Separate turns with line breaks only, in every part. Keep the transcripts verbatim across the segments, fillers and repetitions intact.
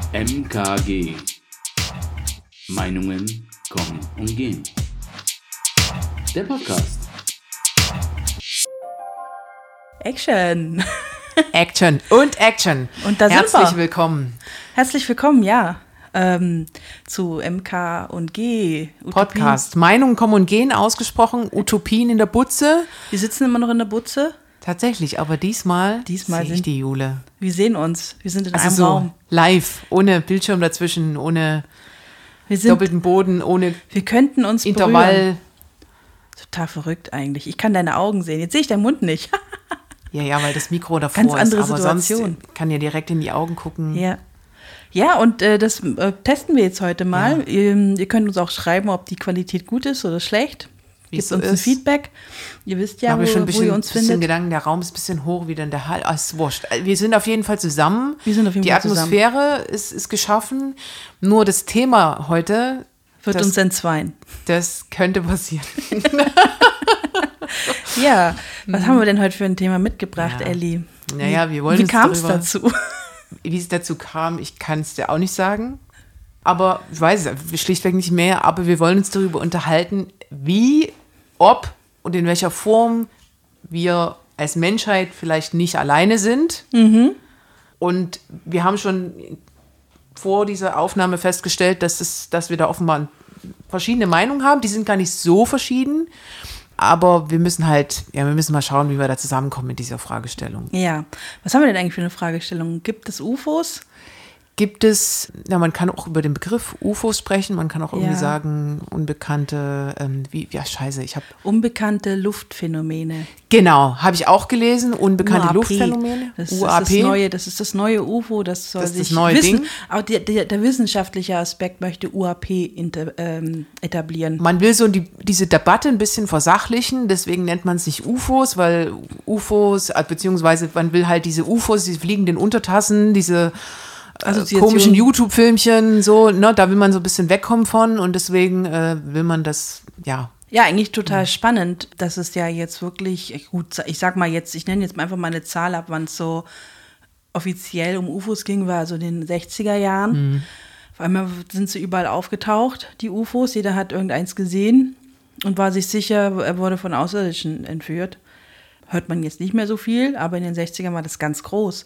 M K G. Meinungen kommen und gehen. Der Podcast.
Action.
Action und Action.
Und da
Herzlich
sind wir.
willkommen.
Herzlich willkommen, ja, ähm, zu M K und G. Utopien.
Podcast. Meinungen kommen und gehen, ausgesprochen. Utopien in der Butze.
Wir sitzen immer noch in der Butze.
Tatsächlich, aber diesmal,
Diesmal
sehe ich
sind-
die Jule.
Wir sehen uns. Wir sind in
Also
einem
so
Raum.
live, ohne Bildschirm dazwischen, ohne
Wir, sind,
doppelten Boden, ohne
wir könnten uns berühren.
Intervall.
Total verrückt eigentlich. Ich kann deine Augen sehen. Jetzt sehe ich deinen Mund nicht.
Ja, ja, weil das Mikro davor
Ganz andere
ist, aber
Situation.
sonst kann ja direkt in die Augen gucken.
Ja. Ja, und äh, das äh, testen wir jetzt heute mal.
Ja.
Ihr, ihr könnt uns auch schreiben, ob die Qualität gut ist oder schlecht.
Wie
Gebt
es so
uns ein
ist.
Feedback. Ihr wisst
Ja,
ja,
habe
wo,
ich schon ein
wo
bisschen,
ihr uns
bisschen
findet.
Gedanken, der Raum ist ein bisschen hoch, wieder in der Halle. Ah, ist wurscht. Wir sind auf jeden Fall zusammen.
Wir sind auf jeden
Die
Fall zusammen.
Atmosphäre ist, ist geschaffen. Nur das Thema heute,
Wird
das,
uns entzweien.
das könnte passieren.
Ja, was haben wir denn heute für ein Thema mitgebracht,
Ja.
Elli?
Naja, wir wollen
Wie
uns
kam es
darüber-
dazu?
Wie es dazu kam, ich kann es dir auch nicht sagen. Aber ich weiß es schlichtweg nicht mehr. Aber wir wollen uns darüber unterhalten, wie, ob und in welcher Form wir als Menschheit vielleicht nicht alleine sind. Und wir haben schon vor dieser Aufnahme festgestellt, dass, es, dass wir da offenbar verschiedene Meinungen haben. Die sind gar nicht so verschieden. Aber wir müssen halt, ja, wir müssen mal schauen, wie wir da zusammenkommen mit dieser Fragestellung.
Ja, was haben wir denn eigentlich für eine Fragestellung? Gibt es U F Os?
Gibt es, ja, man kann auch über den Begriff U F Os sprechen, man kann auch irgendwie
Ja.
sagen, unbekannte, ähm, wie, ja, scheiße, ich habe,
Unbekannte Luftphänomene.
genau, habe ich auch gelesen, unbekannte
U A P.
Luftphänomene,
Das ist
U A
das
P.
neue, das ist das neue U F O, das soll
Das ist das
sich
neue
wissen.
Ding.
Aber der, der, der wissenschaftliche Aspekt möchte U A P inter, ähm, etablieren.
Man will so die, diese Debatte ein bisschen versachlichen, deswegen nennt man es nicht U F Os, weil U F Os, äh, beziehungsweise man will halt diese U F Os, diese fliegenden Untertassen, diese äh,
Assoziation.
komischen YouTube-Filmchen, so, ne, da will man so ein bisschen wegkommen von und deswegen äh, will man das, ja,
Ja, eigentlich total spannend, dass es ja jetzt wirklich, gut, ich sag mal jetzt, ich nenne jetzt mal einfach mal eine Zahl ab, wann es so offiziell um U F Os ging, war so in den sechziger Jahren. Auf einmal sind sie überall aufgetaucht, die U F Os, jeder hat irgendeins gesehen und war sich sicher, er wurde von Außerirdischen entführt. Hört man jetzt nicht mehr so viel, aber in den sechzigern war das ganz groß.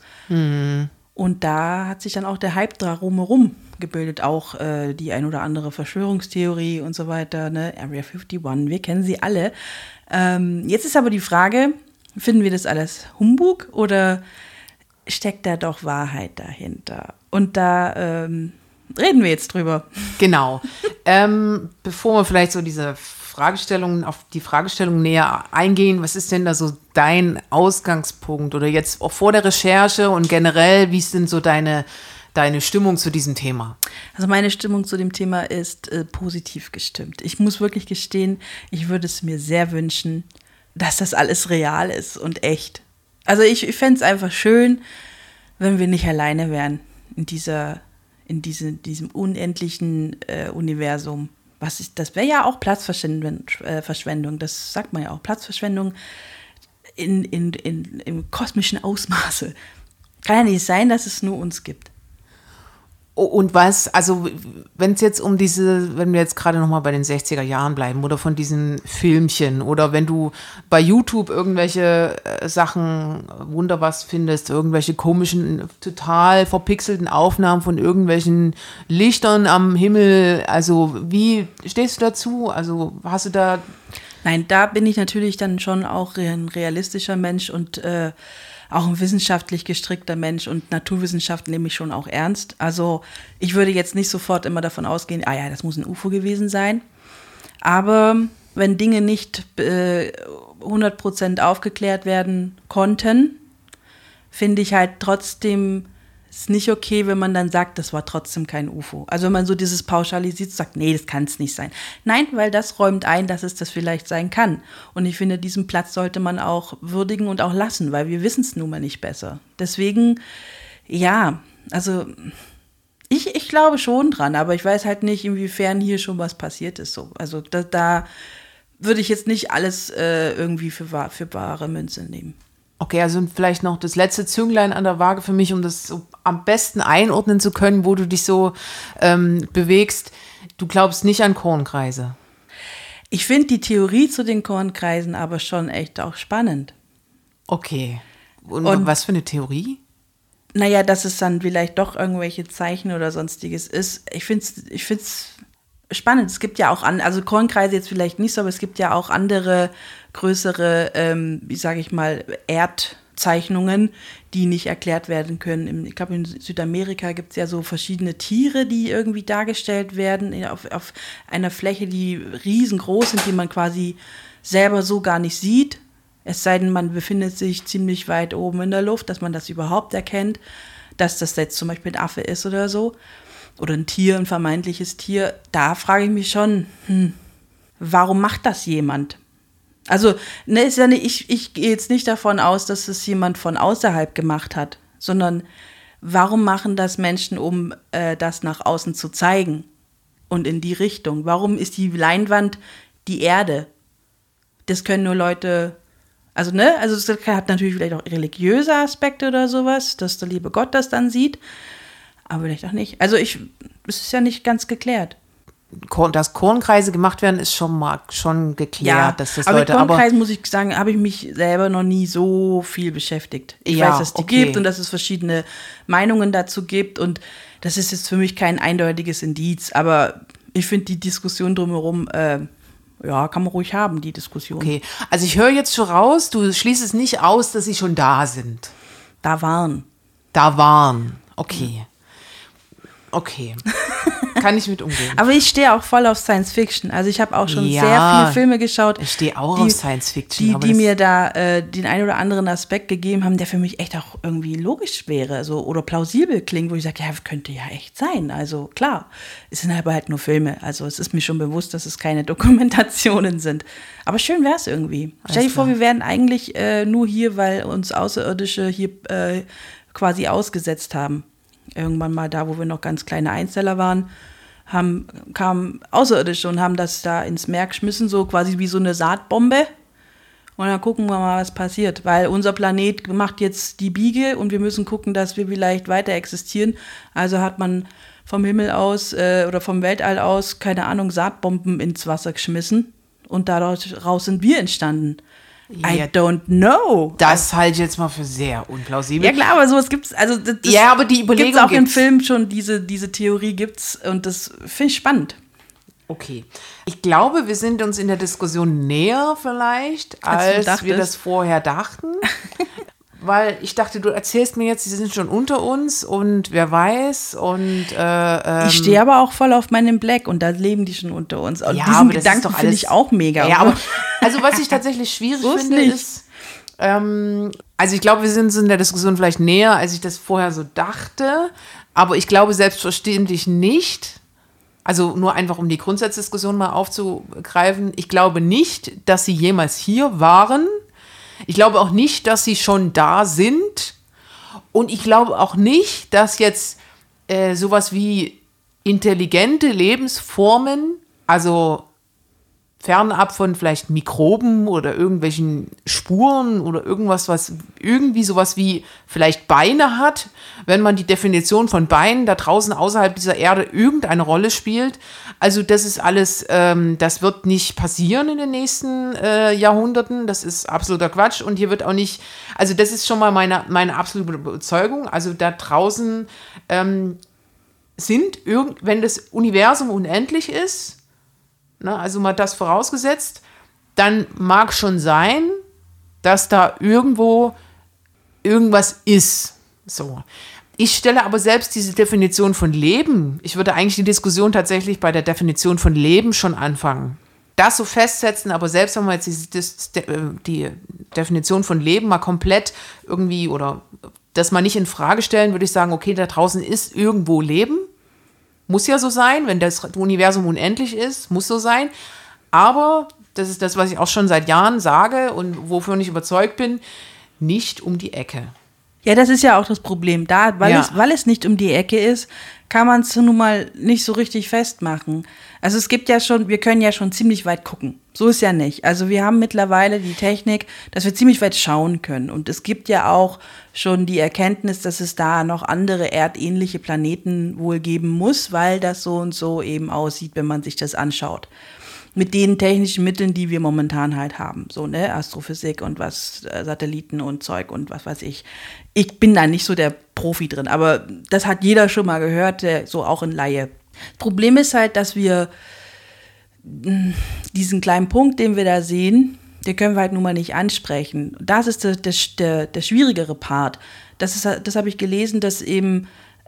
Und da hat sich dann auch der Hype drumherum gebildet, auch äh, die ein oder andere Verschwörungstheorie und so weiter, ne? Area einundfünfzig, wir kennen sie alle. Ähm, jetzt ist aber die Frage, finden wir das alles Humbug oder steckt da doch Wahrheit dahinter? Und da ähm, reden wir jetzt drüber.
Genau. ähm, bevor wir vielleicht so diese Fragestellungen, auf die Fragestellung näher eingehen, was ist denn da so dein Ausgangspunkt oder jetzt auch vor der Recherche und generell, wie ist denn so deine, deine Stimmung zu diesem Thema?
Also meine Stimmung zu dem Thema ist äh, positiv gestimmt. Ich muss wirklich gestehen, ich würde es mir sehr wünschen, dass das alles real ist und echt. Also ich, ich fände es einfach schön, wenn wir nicht alleine wären in dieser, in diese, diesem unendlichen äh, Universum. Was ist, das wäre ja auch Platzverschwendung, äh, Verschwendung, das sagt man ja auch, Platzverschwendung in, in, in, im kosmischen Ausmaße. Kann ja nicht sein, dass es nur uns gibt.
Und was, also wenn es jetzt um diese, wenn wir jetzt gerade nochmal bei den sechziger Jahren bleiben oder von diesen Filmchen oder wenn du bei YouTube irgendwelche äh, Sachen, Wunder was findest, irgendwelche komischen, total verpixelten Aufnahmen von irgendwelchen Lichtern am Himmel, also wie stehst du dazu? Also hast du da...
Nein, da bin ich natürlich dann schon auch ein realistischer Mensch und äh, auch ein wissenschaftlich gestrickter Mensch und Naturwissenschaft nehme ich schon auch ernst. Also ich würde jetzt nicht sofort immer davon ausgehen, ah ja, das muss ein U F O gewesen sein. Aber wenn Dinge nicht äh, hundert Prozent aufgeklärt werden konnten, finde ich halt trotzdem es nicht okay, wenn man dann sagt, das war trotzdem kein U F O. Also wenn man so dieses pauschalisiert, sagt, nee, das kann es nicht sein. Nein, weil das räumt ein, dass es das vielleicht sein kann. Und ich finde, diesen Platz sollte man auch würdigen und auch lassen, weil wir wissen es nun mal nicht besser. Deswegen, ja, also ich, ich glaube schon dran, aber ich weiß halt nicht, inwiefern hier schon was passiert ist. So. Also da, da würde ich jetzt nicht alles äh, irgendwie für, für bare Münze nehmen.
Okay, also vielleicht noch das letzte Zünglein an der Waage für mich, um das so am besten einordnen zu können, wo du dich so ähm, bewegst. Du glaubst nicht an Kornkreise.
Ich finde die Theorie zu den Kornkreisen aber schon echt auch spannend.
Okay. Und,
Und-
was für eine Theorie?
Naja, dass es dann vielleicht doch irgendwelche Zeichen oder sonstiges ist. Ich finde es ich find's spannend. Es gibt ja auch, an, also Kornkreise jetzt vielleicht nicht so, aber es gibt ja auch andere größere, ähm, wie sage ich mal, Erdzeichnungen, die nicht erklärt werden können. Im, ich glaube, in Südamerika gibt es ja so verschiedene Tiere, die irgendwie dargestellt werden auf, auf einer Fläche, die riesengroß sind, die man quasi selber so gar nicht sieht. Es sei denn, man befindet sich ziemlich weit oben in der Luft, dass man das überhaupt erkennt, dass das jetzt zum Beispiel ein Affe ist oder so. Oder ein Tier, ein vermeintliches Tier. Da frage ich mich schon, hm, warum macht das jemand? Also, ne, ist ja nicht, ich, ich gehe jetzt nicht davon aus, dass es jemand von außerhalb gemacht hat, sondern warum machen das Menschen, um äh, das nach außen zu zeigen und in die Richtung? Warum ist die Leinwand die Erde? Das können nur Leute, also ne, also es hat natürlich vielleicht auch religiöse Aspekte oder sowas, dass der liebe Gott das dann sieht, aber vielleicht auch nicht. Also ich, es ist ja nicht ganz geklärt.
Korn, dass Kornkreise gemacht werden, ist schon mal schon geklärt, dass das
aber
Leute,
mit
aber
Kornkreisen, muss ich sagen, habe ich mich selber noch nie so viel beschäftigt. Ich
Ja,
weiß, dass die
okay.
gibt und dass es verschiedene Meinungen dazu gibt und das ist jetzt für mich kein eindeutiges Indiz, aber ich finde die Diskussion drumherum, äh, ja, kann man ruhig haben, die Diskussion.
okay. Also ich höre jetzt schon raus, du schließt es nicht aus, dass sie schon da sind.
Da waren.
Da waren. Okay. Okay. Kann ich mit umgehen.
Aber ich stehe auch voll auf Science Fiction. Also ich habe auch schon
Ja,
sehr viele Filme geschaut.
Ich stehe auch
die,
auf Science Fiction.
Die,
aber
die
das-
mir da äh, den einen oder anderen Aspekt gegeben haben, der für mich echt auch irgendwie logisch wäre so, oder plausibel klingt, wo ich sage, ja, könnte ja echt sein. Also klar, es sind aber halt nur Filme. Also es ist mir schon bewusst, dass es keine Dokumentationen sind. Aber schön wäre es irgendwie. Stell dir vor,
klar.
wir wären eigentlich äh, nur hier, weil uns Außerirdische hier äh, quasi ausgesetzt haben. Irgendwann mal da, wo wir noch ganz kleine Einzeller waren, haben, kamen Außerirdische und haben das da ins Meer geschmissen, so quasi wie so eine Saatbombe. Und dann gucken wir mal, was passiert. Weil unser Planet macht jetzt die Biege und wir müssen gucken, dass wir vielleicht weiter existieren. Also hat man vom Himmel aus äh, oder vom Weltall aus, keine Ahnung, Saatbomben ins Wasser geschmissen. Und daraus sind wir entstanden. I
Ja,
don't know.
Das halte ich jetzt mal für sehr unplausibel.
Ja klar, aber sowas gibt's, also das, das
Ja, aber die Überlegung
gibt's auch im
gibt's.
Film schon, diese, diese Theorie gibt's und das finde ich spannend.
Okay. Ich glaube, wir sind uns in der Diskussion näher vielleicht,
Als du
als wir
dachtest.
das vorher dachten. Weil ich dachte, du erzählst mir jetzt, sie sind schon unter uns und wer weiß und äh, ähm,
Ich stehe aber auch voll auf meinem Black und da leben die schon unter uns. Und
ja,
diesen
aber das ist
Gedanken
doch
finde
alles-
ich auch mega.
Ja, aber also was ich tatsächlich schwierig
So ist
finde,
nicht.
ist, ähm, also ich glaube, wir sind uns in der Diskussion vielleicht näher, als ich das vorher so dachte, aber ich glaube selbstverständlich nicht, also nur einfach um die Grundsatzdiskussion mal aufzugreifen, ich glaube nicht, dass sie jemals hier waren. Ich glaube auch nicht, dass sie schon da sind. Und ich glaube auch nicht, dass jetzt äh, sowas wie intelligente Lebensformen, also fernab von vielleicht Mikroben oder irgendwelchen Spuren oder irgendwas, was irgendwie sowas wie vielleicht Beine hat, wenn man die Definition von Beinen da draußen außerhalb dieser Erde irgendeine Rolle spielt. Also das ist alles, ähm, das wird nicht passieren in den nächsten äh, Jahrhunderten. Das ist absoluter Quatsch und hier wird auch nicht, also das ist schon mal meine, meine absolute Überzeugung. Also da draußen ähm, sind, irgend, wenn das Universum unendlich ist, na, also mal das vorausgesetzt, dann mag schon sein, dass da irgendwo irgendwas ist. So. Ich stelle aber selbst diese Definition von Leben, ich würde eigentlich die Diskussion tatsächlich bei der Definition von Leben schon anfangen. Das so festsetzen, aber selbst wenn wir jetzt diese, das, die Definition von Leben mal komplett irgendwie oder das mal nicht in Frage stellen, würde ich sagen, okay, da draußen ist irgendwo Leben. Muss ja so sein, wenn das Universum unendlich ist, muss so sein. Aber, das ist das, was ich auch schon seit Jahren sage und wofür ich überzeugt bin, nicht um die Ecke.
Ja, das ist ja auch das Problem. Da, weil,
Ja.
es, weil es nicht um die Ecke ist, kann man es nun mal nicht so richtig festmachen. Also es gibt ja schon, wir können ja schon ziemlich weit gucken. So ist ja nicht. Also wir haben mittlerweile die Technik, dass wir ziemlich weit schauen können. Und es gibt ja auch schon die Erkenntnis, dass es da noch andere erdähnliche Planeten wohl geben muss, weil das so und so eben aussieht, wenn man sich das anschaut. Mit den technischen Mitteln, die wir momentan halt haben. So, ne, Astrophysik und was, äh, Satelliten und Zeug und was weiß ich. Ich bin da nicht so der Profi drin, aber das hat jeder schon mal gehört, der, so auch in Laie. Das Problem ist halt, dass wir mh, diesen kleinen Punkt, den wir da sehen, den können wir halt nun mal nicht ansprechen. Das ist der, der, der, der schwierigere Part. Das ist, das habe ich gelesen, dass eben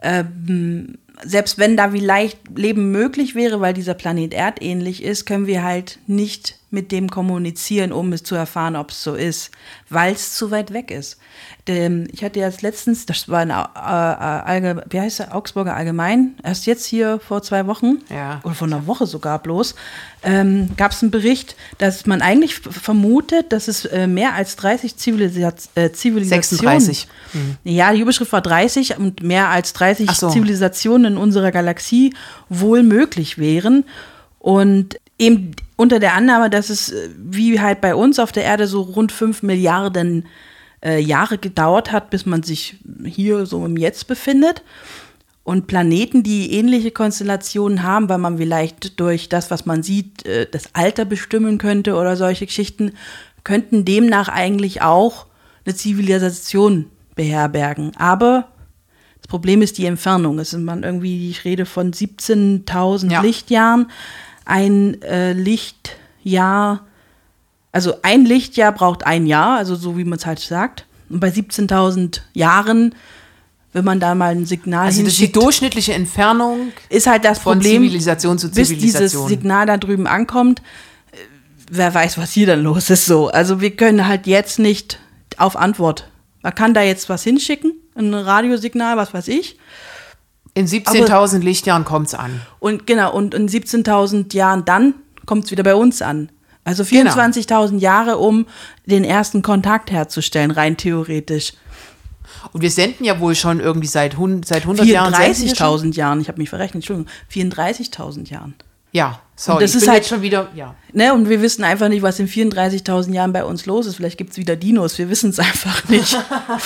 ähm, selbst wenn da vielleicht Leben möglich wäre, weil dieser Planet erdähnlich ist, können wir halt nicht mit dem kommunizieren, um es zu erfahren, ob es so ist, weil es zu weit weg ist. Denn ich hatte jetzt letztens, das war ein äh, Allge- wie heißt der, Augsburger Allgemein, erst jetzt hier vor zwei Wochen,
Ja.
oder vor einer Woche sogar bloß, ähm, gab es einen Bericht, dass man eigentlich f- vermutet, dass es äh, mehr als dreißig Zivilisa- äh, Zivilisationen.
sechsunddreißig. Mhm.
Ja, die Überschrift war dreißig und mehr als dreißig
Ach so.
Zivilisationen in unserer Galaxie wohl möglich wären. Und eben unter der Annahme, dass es äh, wie halt bei uns auf der Erde so rund fünf Milliarden äh, Jahre gedauert hat, bis man sich hier so im Jetzt befindet. Und Planeten, die ähnliche Konstellationen haben, weil man vielleicht durch das, was man sieht, äh, das Alter bestimmen könnte oder solche Geschichten, könnten demnach eigentlich auch eine Zivilisation beherbergen. Aber das Problem ist die Entfernung. Es ist man irgendwie, ich rede von siebzehntausend
Ja.
Lichtjahren. Ein äh, Lichtjahr, also ein Lichtjahr braucht ein Jahr, also so wie man es halt sagt. Und bei siebzehntausend Jahren, wenn man da mal ein Signal
Also das ist die
hinschickt,
durchschnittliche Entfernung
ist halt das
von
Problem,
Zivilisation zu
bis dieses
Zivilisation.
Signal da drüben ankommt, äh, wer weiß, was hier dann los ist so. Also wir können halt jetzt nicht auf Antwort. Man kann da jetzt was hinschicken, ein Radiosignal, was weiß ich.
In siebzehntausend Lichtjahren kommt es an.
Und genau, und in siebzehntausend Jahren dann kommt es wieder bei uns an. Also vierundzwanzigtausend Jahre, um den ersten Kontakt herzustellen, rein theoretisch.
Und wir senden ja wohl schon irgendwie seit, hund- seit hundert Jahren. senden wir schon?
vierunddreißigtausend Jahren, ich habe mich verrechnet, Entschuldigung, vierunddreißigtausend Jahren.
Ja, sorry.
Und das
ich
ist
bin
halt-
jetzt schon wieder, ja.
Ne, und wir wissen einfach nicht, was in vierunddreißigtausend Jahren bei uns los ist. Vielleicht gibt es wieder Dinos, wir wissen es einfach nicht.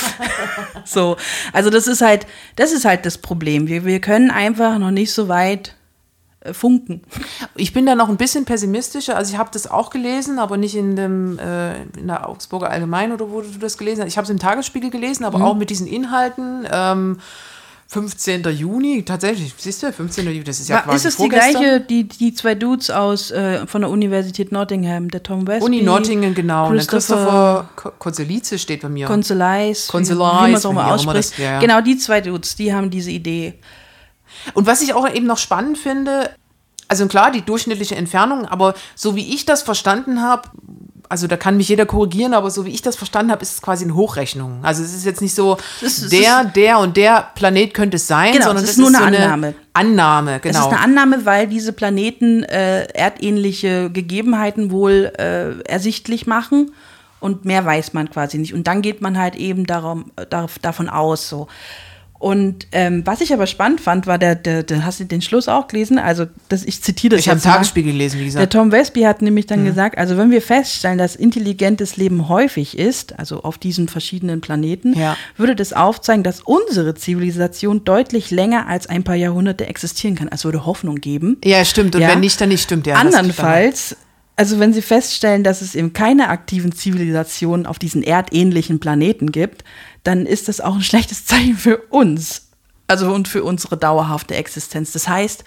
So, also das ist halt, das ist halt das Problem. Wir, wir können einfach noch nicht so weit äh, funken.
Ich bin da noch ein bisschen pessimistischer. Also ich habe das auch gelesen, aber nicht in dem äh, in der Augsburger Allgemein oder wo du das gelesen hast. Ich habe es im Tagesspiegel gelesen, aber
Mhm.
auch mit diesen Inhalten. Ähm, fünfzehnten Juni, tatsächlich, siehst du, fünfzehnten Juni, das ist ja
War,
quasi
ist es die
vorgestern.
gleiche, die, die zwei Dudes aus äh, von der Universität Nottingham, der Tom Westby,
Uni Nottingham, genau.
Christopher,
Christopher Ko- Konzelize steht bei mir.
Consolais,
Consolais,
wie man es auch
wie
mal
auch immer
ausspricht.
das- ja, ja.
Genau, die zwei Dudes, die haben diese Idee.
Und was ich auch eben noch spannend finde, also klar, die durchschnittliche Entfernung, aber so wie ich das verstanden habe, also da kann mich jeder korrigieren, aber so wie ich das verstanden habe, ist es quasi eine Hochrechnung. Also es ist jetzt nicht so,
Es ist-
der, der und der Planet könnte es sein,
Genau,
sondern
es
das
ist nur
so
eine Annahme.
Annahme, genau.
Es ist eine Annahme, weil diese Planeten äh, erdähnliche Gegebenheiten wohl äh, ersichtlich machen und mehr weiß man quasi nicht. Und dann geht man halt eben darum, darf, davon aus so. Und ähm, was ich aber spannend fand, war der, der, der, hast du den Schluss auch gelesen? Also das, ich zitiere das
ich habe
jetzt mal.
Tagesspiegel gelesen, wie
Der
gesagt.
Tom Westby hat nämlich dann gesagt, also wenn wir feststellen, dass intelligentes Leben häufig ist, also auf diesen verschiedenen Planeten,
Ja.
würde das aufzeigen, dass unsere Zivilisation deutlich länger als ein paar Jahrhunderte existieren kann. Es würde Hoffnung geben.
Ja, stimmt. Und
Ja.
wenn nicht, dann nicht, stimmt. Ja, das-
Andernfalls, also wenn sie feststellen, dass es eben keine aktiven Zivilisationen auf diesen erdähnlichen Planeten gibt, dann ist das auch ein schlechtes Zeichen für uns. Also und für unsere dauerhafte Existenz. Das heißt,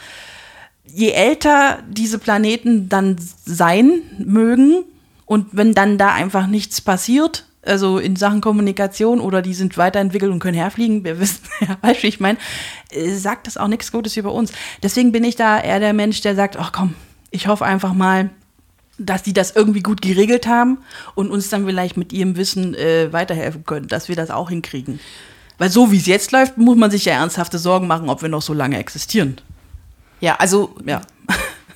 je älter diese Planeten dann sein mögen und wenn dann da einfach nichts passiert, also in Sachen Kommunikation oder die sind weiterentwickelt und können herfliegen, wir wissen ja, weißt du, wie ich meine, äh, sagt das auch nichts Gutes über uns. Deswegen bin ich da eher der Mensch, der sagt, ach komm, ich hoffe einfach mal, dass die das irgendwie gut geregelt haben und uns dann vielleicht mit ihrem Wissen äh, weiterhelfen können, dass wir das auch hinkriegen. Weil so wie es jetzt läuft, muss man sich ja ernsthafte Sorgen machen, ob wir noch so lange existieren.
Ja, also
Ja.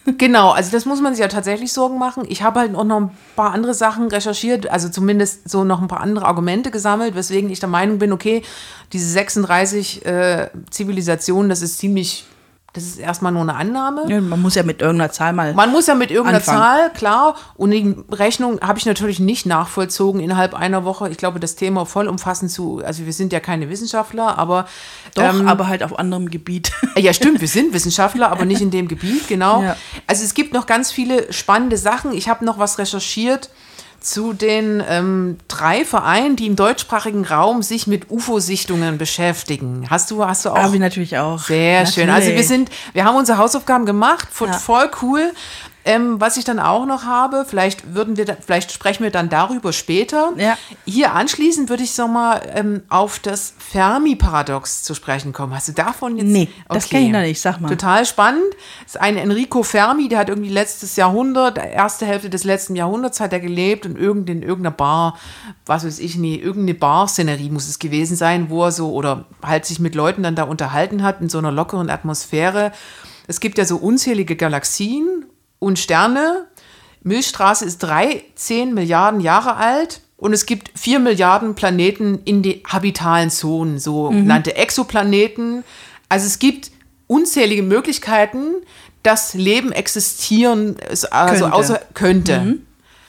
Genau, also das muss man sich ja tatsächlich Sorgen machen. Ich habe halt auch noch ein paar andere Sachen recherchiert, also zumindest so noch ein paar andere Argumente gesammelt, weswegen ich der Meinung bin, okay, diese sechsunddreißig äh, Zivilisationen, das ist ziemlich, das ist erstmal nur eine Annahme.
Ja, man muss ja mit irgendeiner Zahl mal
Man muss ja mit irgendeiner
anfangen.
Zahl, klar. Und die Rechnung habe ich natürlich nicht nachvollzogen innerhalb einer Woche. Ich glaube, das Thema vollumfassend zu, also wir sind ja keine Wissenschaftler, aber
Doch,
ähm,
aber halt auf anderem Gebiet.
ja, stimmt, wir sind Wissenschaftler, aber nicht in dem Gebiet, genau.
Ja.
Also es gibt noch ganz viele spannende Sachen. Ich habe noch was recherchiert zu den ähm, drei Vereinen, die im deutschsprachigen Raum sich mit U F O-Sichtungen beschäftigen. Hast du, hast du auch?
Habe ich natürlich auch.
Sehr
natürlich.
schön. Also wir sind, wir haben unsere Hausaufgaben gemacht, voll,
Ja.
voll cool. Ähm, was ich dann auch noch habe, vielleicht würden wir, da, vielleicht sprechen wir dann darüber später.
Ja.
Hier anschließend würde ich so mal ähm, auf das Fermi-Paradox zu sprechen kommen. Hast du davon jetzt?
Nee, das kenn ich noch nicht, sag mal.
Total spannend. Das ist ein Enrico Fermi, der hat irgendwie letztes Jahrhundert, erste Hälfte des letzten Jahrhunderts hat er gelebt und irgend, in irgendeiner Bar, was weiß ich nie, irgendeine Bar-Szenerie muss es gewesen sein, wo er so, oder halt sich mit Leuten dann da unterhalten hat in so einer lockeren Atmosphäre. Es gibt ja so unzählige Galaxien und Sterne. Milchstraße ist dreizehn Milliarden Jahre alt und es gibt vier Milliarden Planeten in den habitalen Zonen, sogenannte mhm. Exoplaneten. Also es gibt unzählige Möglichkeiten, dass Leben existieren, also
Könnte.
außer könnte.
Mhm.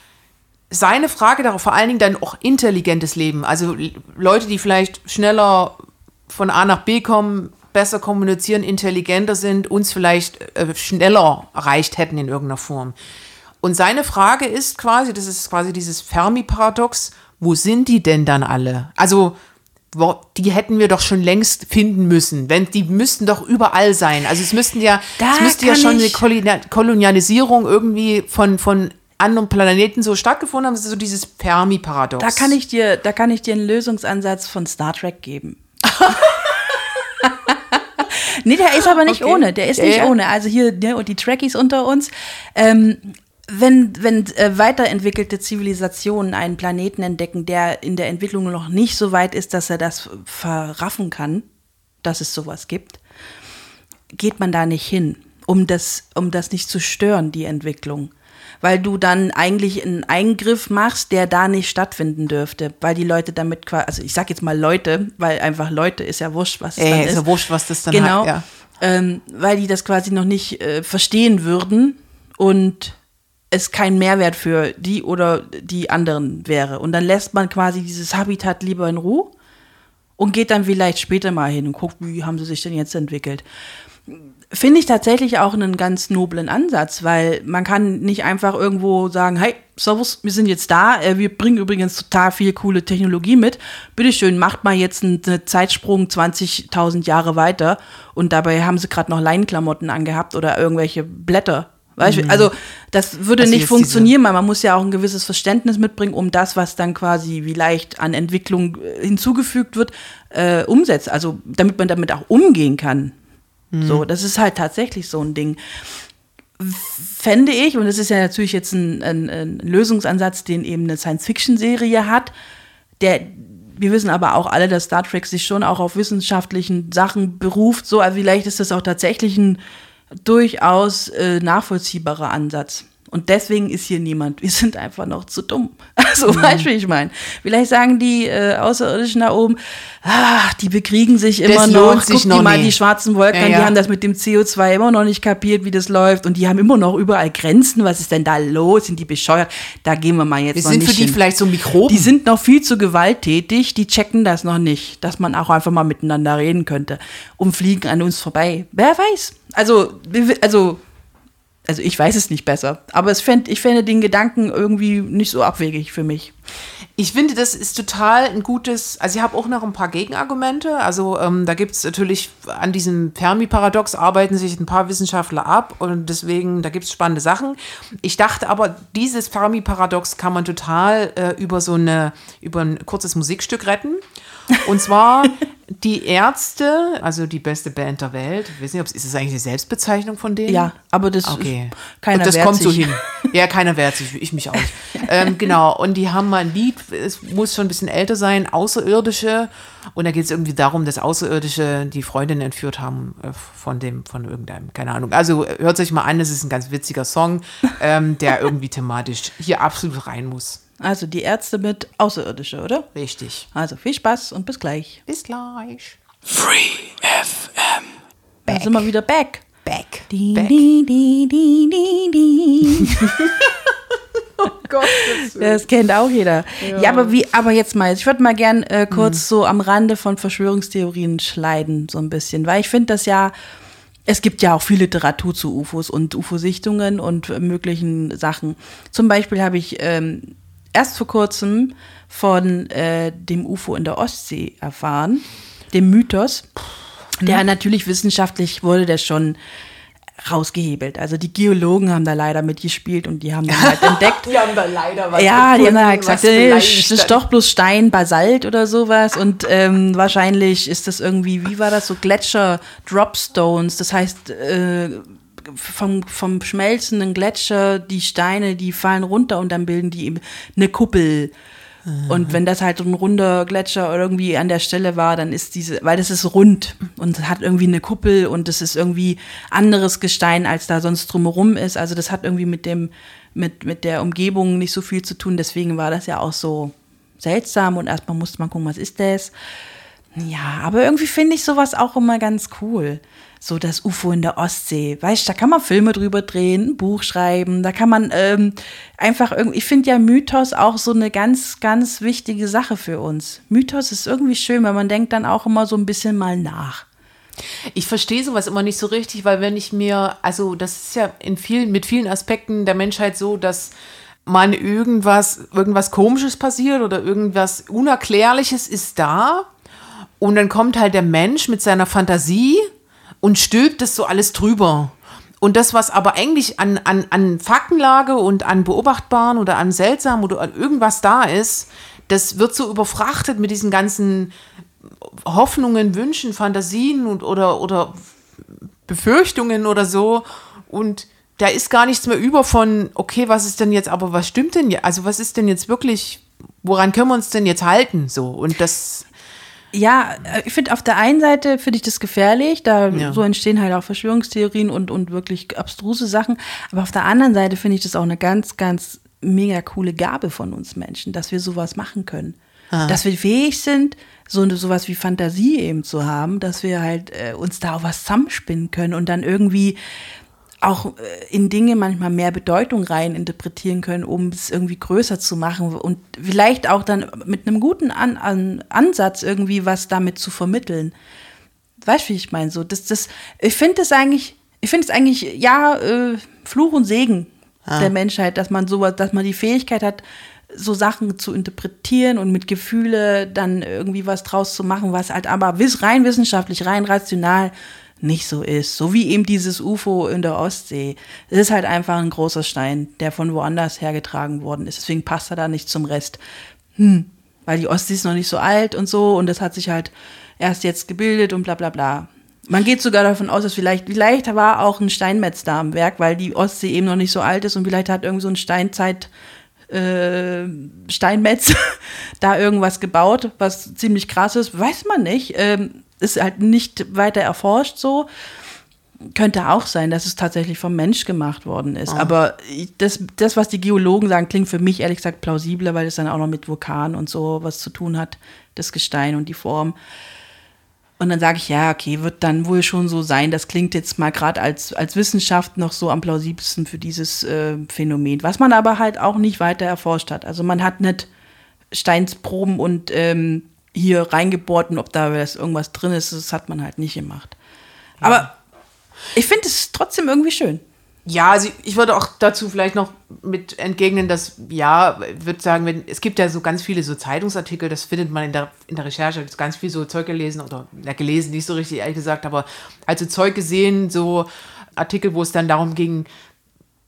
Seine Frage darauf, vor allen Dingen dann auch intelligentes Leben, also Leute, die vielleicht schneller von A nach B kommen, besser kommunizieren, intelligenter sind, uns vielleicht äh, schneller erreicht hätten in irgendeiner Form. Und seine Frage ist quasi, das ist quasi dieses Fermi-Paradox, wo sind die denn dann alle? Also, wo, die hätten wir doch schon längst finden müssen. Wenn, die müssten doch überall sein. Also es müssten ja,
Da
es müsste ja
kann
schon eine
ich-
Kolonial- Kolonialisierung irgendwie von, von anderen Planeten so stattgefunden haben. Das ist so dieses Fermi-Paradox.
Da kann ich dir, da kann ich dir einen Lösungsansatz von Star Trek geben. Nee, der ist aber nicht
Okay.
ohne. Der ist
Ja,
nicht
ja.
ohne. Also hier, ne, und die Trekkies unter uns. Ähm, wenn wenn äh, weiterentwickelte Zivilisationen einen Planeten entdecken, der in der Entwicklung noch nicht so weit ist, dass er das verraffen kann, dass es sowas gibt, geht man da nicht hin, um das, um das nicht zu stören, die Entwicklung. Weil du dann eigentlich einen Eingriff machst, der da nicht stattfinden dürfte, weil die Leute damit quasi, also ich sag jetzt mal Leute, weil einfach Leute ist ja wurscht, was es
Ey,
dann
ist
ist.
ja wurscht, was das dann
Genau,
hat. Ja.
ähm, weil die das quasi noch nicht äh, verstehen würden und es kein Mehrwert für die oder die anderen wäre. Und dann lässt man quasi dieses Habitat lieber in Ruhe und geht dann vielleicht später mal hin und guckt, wie haben sie sich denn jetzt entwickelt. Finde ich tatsächlich auch einen ganz noblen Ansatz, weil man kann nicht einfach irgendwo sagen, hey, servus, wir sind jetzt da, äh, wir bringen übrigens total viel coole Technologie mit, bitteschön, macht mal jetzt einen Zeitsprung zwanzigtausend Jahre weiter und dabei haben sie gerade noch Leinenklamotten angehabt oder irgendwelche Blätter. Weißt du? Also das würde
Also
nicht
jetzt
funktionieren, weil man muss ja auch ein gewisses Verständnis mitbringen, um das, was dann quasi vielleicht an Entwicklung äh, hinzugefügt wird, äh, umsetzt. Also damit man damit auch umgehen kann. So, das ist halt tatsächlich so ein Ding. Fände ich, und das ist ja natürlich jetzt ein, ein, ein Lösungsansatz, den eben eine Science-Fiction-Serie hat, der, wir wissen aber auch alle, dass Star Trek sich schon auch auf wissenschaftlichen Sachen beruft, so, also vielleicht ist das auch tatsächlich ein durchaus äh, nachvollziehbarer Ansatz. Und deswegen ist hier niemand. Wir sind einfach noch zu dumm. Also, mhm. weißt du, wie ich meine? Vielleicht sagen die äh, Außerirdischen da oben, ah, die bekriegen sich immer
Das
noch.
lohnt sich
Guck
noch
dir mal
nie.
die schwarzen Wolken
Ja,
an, die
ja.
haben das mit dem C O zwei immer noch nicht kapiert, wie das läuft. Und die haben immer noch überall Grenzen. Was ist denn da los? Sind die bescheuert? Da gehen wir mal jetzt
Wir
noch
sind
nicht
für die
hin.
vielleicht so Mikroben.
Die sind noch viel zu gewalttätig, die checken das noch nicht, dass man auch einfach mal miteinander reden könnte und fliegen an uns vorbei. Wer weiß? Also, wir- also, also ich weiß es nicht besser, aber es fänd, ich fände den Gedanken irgendwie nicht so abwegig für mich.
Ich finde, das ist total ein gutes, also ich habe auch noch ein paar Gegenargumente, also ähm, da gibt es natürlich, an diesem Fermi-Paradox arbeiten sich ein paar Wissenschaftler ab und deswegen, da gibt es spannende Sachen. Ich dachte aber, dieses Fermi-Paradox kann man total äh, über so eine, über ein kurzes Musikstück retten. Und zwar die Ärzte, also die beste Band der Welt. Ich weiß nicht, ob es ist das eigentlich die Selbstbezeichnung von denen?
Ja, aber das
Okay.
keiner
Und das
wehrt
kommt so
sich.
hin. Ja, keiner wehrt sich, ich mich auch nicht. ähm, genau, und die haben mal ein Lied, es muss schon ein bisschen älter sein, Außerirdische. Und da geht es irgendwie darum, dass Außerirdische die Freundin entführt haben äh, von dem, von irgendeinem, keine Ahnung. Also hört euch mal an, das ist ein ganz witziger Song, ähm, der irgendwie thematisch hier absolut rein muss.
Also die Ärzte mit Außerirdische, oder?
Richtig.
Also viel Spaß und bis gleich.
Bis gleich.
Free F M.
Dann sind wir wieder back.
Back.
Die,
Back.
die, die, die, die, die.
Oh Gott,
Das kennt auch jeder. Ja, ja aber wie, aber jetzt mal, ich würde mal gern äh, kurz mhm. so am Rande von Verschwörungstheorien schneiden, so ein bisschen, weil ich finde das ja, es gibt ja auch viel Literatur zu U F Os und U F O-Sichtungen und äh, möglichen Sachen. Zum Beispiel habe ich ähm, erst vor kurzem von äh, dem U F O in der Ostsee erfahren, dem Mythos. Der natürlich wissenschaftlich wurde der schon rausgehebelt. Also die Geologen haben da leider mitgespielt und die haben dann halt entdeckt.
Die haben da leider was
Ja, die haben
gefunden,
dann halt gesagt,
was
äh,
vielleicht
das ist doch bloß Stein, Basalt oder sowas. Und ähm, wahrscheinlich ist das irgendwie, wie war das, so Gletscher, Dropstones. Das heißt, äh, vom, vom schmelzenden Gletscher, die Steine, die fallen runter und dann bilden die eben eine Kuppel. Und wenn das halt so ein runder Gletscher irgendwie an der Stelle war, dann ist diese, weil das ist rund und hat irgendwie eine Kuppel und das ist irgendwie anderes Gestein, als da sonst drumherum ist. Also das hat irgendwie mit dem, mit, mit der Umgebung nicht so viel zu tun. Deswegen war das ja auch so seltsam und erstmal musste man gucken, was ist das? Ja, aber irgendwie finde ich sowas auch immer ganz cool. So das U F O in der Ostsee, weißt du, da kann man Filme drüber drehen, ein Buch schreiben, da kann man ähm, einfach irgendwie, ich finde ja Mythos auch so eine ganz, ganz wichtige Sache für uns. Mythos ist irgendwie schön, weil man denkt dann auch immer so ein bisschen mal nach.
Ich verstehe sowas immer nicht so richtig, weil wenn ich mir, also das ist ja in vielen, mit vielen Aspekten der Menschheit so, dass man irgendwas, irgendwas Komisches passiert oder irgendwas Unerklärliches ist da und dann kommt halt der Mensch mit seiner Fantasie und stülpt das so alles drüber. Und das, was aber eigentlich an, an, an Faktenlage und an Beobachtbaren oder an Seltsam oder an irgendwas da ist, das wird so überfrachtet mit diesen ganzen Hoffnungen, Wünschen, Fantasien und, oder, oder Befürchtungen oder so. Und da ist gar nichts mehr über von, okay, was ist denn jetzt, aber was stimmt denn jetzt? Also was ist denn jetzt wirklich, woran können wir uns denn jetzt halten? So, und das...
Ja, ich finde auf der einen Seite finde ich das gefährlich, da
Ja.
so entstehen halt auch Verschwörungstheorien und, und wirklich abstruse Sachen. Aber auf der anderen Seite finde ich das auch eine ganz, ganz mega coole Gabe von uns Menschen, dass wir sowas machen können.
Ah.
Dass wir fähig sind, so eine, sowas wie Fantasie eben zu haben, dass wir halt äh, uns da auch was zusammenspinnen können und dann irgendwie auch in Dinge manchmal mehr Bedeutung rein interpretieren können, um es irgendwie größer zu machen und vielleicht auch dann mit einem guten An- An- Ansatz irgendwie was damit zu vermitteln. Weißt du, wie ich meine? So, das, das, ich finde das eigentlich, ich finde es eigentlich, ja, äh, Fluch und Segen
Ah.
der Menschheit, dass man sowas, dass man die Fähigkeit hat, so Sachen zu interpretieren und mit Gefühle dann irgendwie was draus zu machen, was halt aber wiss, rein wissenschaftlich, rein rational nicht so ist. So wie eben dieses U F O in der Ostsee. Es ist halt einfach ein großer Stein, der von woanders hergetragen worden ist. Deswegen passt er da nicht zum Rest. Hm, weil die Ostsee ist noch nicht so alt und so und das hat sich halt erst jetzt gebildet und bla bla bla. Man geht sogar davon aus, dass vielleicht, vielleicht war auch ein Steinmetz da am Werk, weil die Ostsee eben noch nicht so alt ist und vielleicht hat irgend so ein Steinzeit äh, Steinmetz da irgendwas gebaut, was ziemlich krass ist. Weiß man nicht. Ähm, ist halt nicht weiter erforscht so. Könnte auch sein, dass es tatsächlich vom Mensch gemacht worden ist.
Oh.
Aber das, das, was die Geologen sagen, klingt für mich ehrlich gesagt plausibler, weil es dann auch noch mit Vulkanen und so was zu tun hat, das Gestein und die Form. Und dann sage ich, ja, okay, wird dann wohl schon so sein. Das klingt jetzt mal gerade als, als Wissenschaft noch so am plausibelsten für dieses äh, Phänomen. Was man aber halt auch nicht weiter erforscht hat. Also man hat nicht Steinsproben und ähm, hier reingebohrt und ob da irgendwas drin ist, das hat man halt nicht gemacht. Ja. Aber ich finde es trotzdem irgendwie schön.
Ja, also ich würde auch dazu vielleicht noch mit entgegnen, dass, ja, ich würde sagen, wenn, es gibt ja so ganz viele so Zeitungsartikel, das findet man in der, in der Recherche, ich habe ganz viel so Zeug gelesen, oder ja, gelesen, nicht so richtig, ehrlich gesagt, aber also Zeug gesehen, so Artikel, wo es dann darum ging,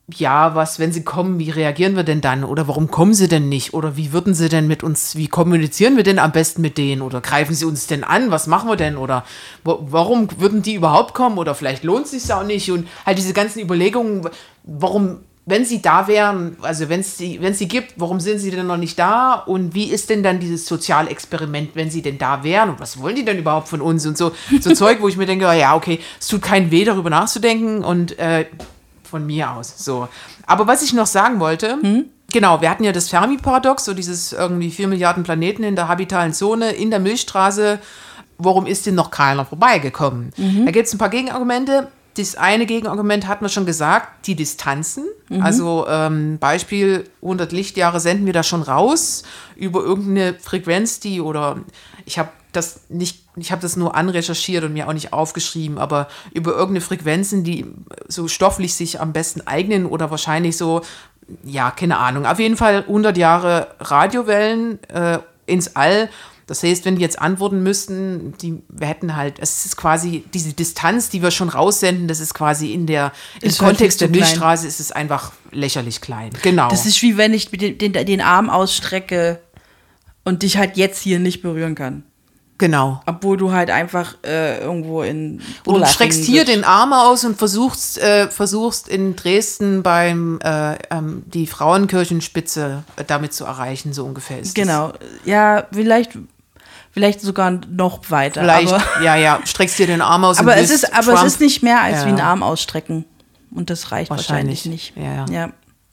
ja, was, wenn sie kommen, wie reagieren wir denn dann? Oder warum kommen sie denn nicht? Oder wie würden sie denn mit uns, wie kommunizieren wir denn am besten mit denen? Oder greifen sie uns denn an? Was machen wir denn? Oder wo, warum würden die überhaupt kommen? Oder vielleicht lohnt es sich auch nicht? Und halt diese ganzen Überlegungen, warum, wenn sie da wären, also wenn es sie, wenn es sie gibt, warum sind sie denn noch nicht da? Und wie ist denn dann dieses Sozialexperiment, wenn sie denn da wären? Und was wollen die denn überhaupt von uns? Und so, so Zeug, wo ich mir denke, ja, okay, es tut keinen weh, darüber nachzudenken. Und äh, von mir aus. So. Aber was ich noch sagen wollte, hm? genau, wir hatten ja das Fermi-Paradox, so dieses irgendwie vier Milliarden Planeten in der habitalen Zone, in der Milchstraße. Warum ist denn noch keiner vorbeigekommen? Mhm. Da gibt es ein paar Gegenargumente. Das eine Gegenargument hatten wir schon gesagt, die Distanzen. Mhm. Also ähm, Beispiel, hundert Lichtjahre senden wir da schon raus über irgendeine Frequenz, die oder ich habe das nicht, ich habe das nur anrecherchiert und mir auch nicht aufgeschrieben, aber über irgendeine Frequenzen, die so stofflich sich am besten eignen oder wahrscheinlich so, ja, keine Ahnung, auf jeden Fall hundert Jahre Radiowellen äh, ins All. Das heißt, wenn die jetzt antworten müssten, die, wir hätten halt, es ist quasi diese Distanz, die wir schon raussenden, das ist quasi in der, im Kontext der Milchstraße ist es einfach lächerlich klein. Genau.
Das ist wie wenn ich den, den, den Arm ausstrecke und dich halt jetzt hier nicht berühren kann.
Genau.
Obwohl du halt einfach äh, irgendwo in
Oder du streckst hier den Arm aus und versuchst, äh, versuchst in Dresden beim äh, ähm, die Frauenkirchenspitze äh, damit zu erreichen, so ungefähr ist
Genau. Das. Ja, vielleicht, vielleicht sogar noch weiter.
Vielleicht,
aber,
ja, ja, streckst dir den Arm aus
aber
und
es ist, aber
Trump.
es ist nicht mehr als
ja.
wie ein Arm ausstrecken. Und das reicht wahrscheinlich,
wahrscheinlich
nicht.
Ja, ja.
ja.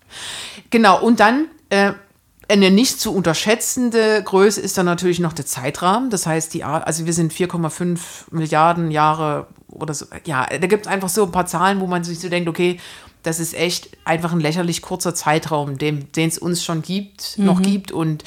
Genau, und dann äh, eine nicht zu unterschätzende Größe ist dann natürlich noch der Zeitrahmen. Das heißt, die, also wir sind vier Komma fünf Milliarden Jahre oder so. Ja, da gibt es einfach so ein paar Zahlen, wo man sich so denkt, okay, das ist echt einfach ein lächerlich kurzer Zeitraum, den es uns schon gibt, mhm. noch gibt. Und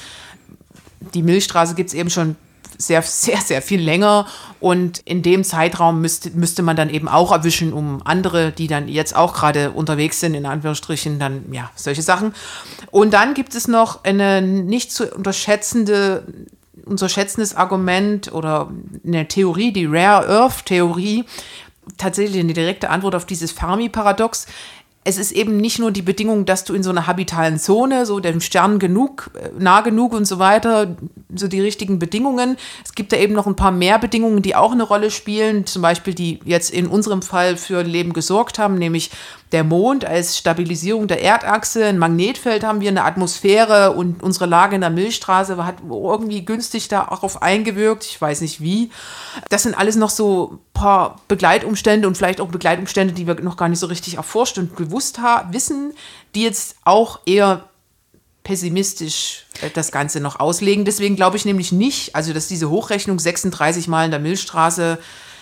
die Milchstraße gibt es eben schon sehr, sehr, sehr viel länger. Und in dem Zeitraum müsste, müsste man dann eben auch erwischen, um andere, die dann jetzt auch gerade unterwegs sind, in Anführungsstrichen, dann, ja, solche Sachen. Und dann gibt es noch eine nicht zu unterschätzende, unterschätzendes Argument oder eine Theorie, die Rare Earth Theorie, tatsächlich eine direkte Antwort auf dieses Fermi-Paradox. Es ist eben nicht nur die Bedingung, dass du in so einer habitalen Zone, so dem Stern genug, nah genug und so weiter, so die richtigen Bedingungen. Es gibt da eben noch ein paar mehr Bedingungen, die auch eine Rolle spielen, zum Beispiel die jetzt in unserem Fall für Leben gesorgt haben, nämlich der Mond als Stabilisierung der Erdachse, ein Magnetfeld haben wir, eine Atmosphäre und unsere Lage in der Milchstraße hat irgendwie günstig darauf eingewirkt, ich weiß nicht wie. Das sind alles noch so ein paar Begleitumstände und vielleicht auch Begleitumstände, die wir noch gar nicht so richtig erforscht und gewusst haben, wissen, die jetzt auch eher pessimistisch das Ganze noch auslegen. Deswegen glaube ich nämlich nicht, also dass diese Hochrechnung sechsunddreißig Mal in der Milchstraße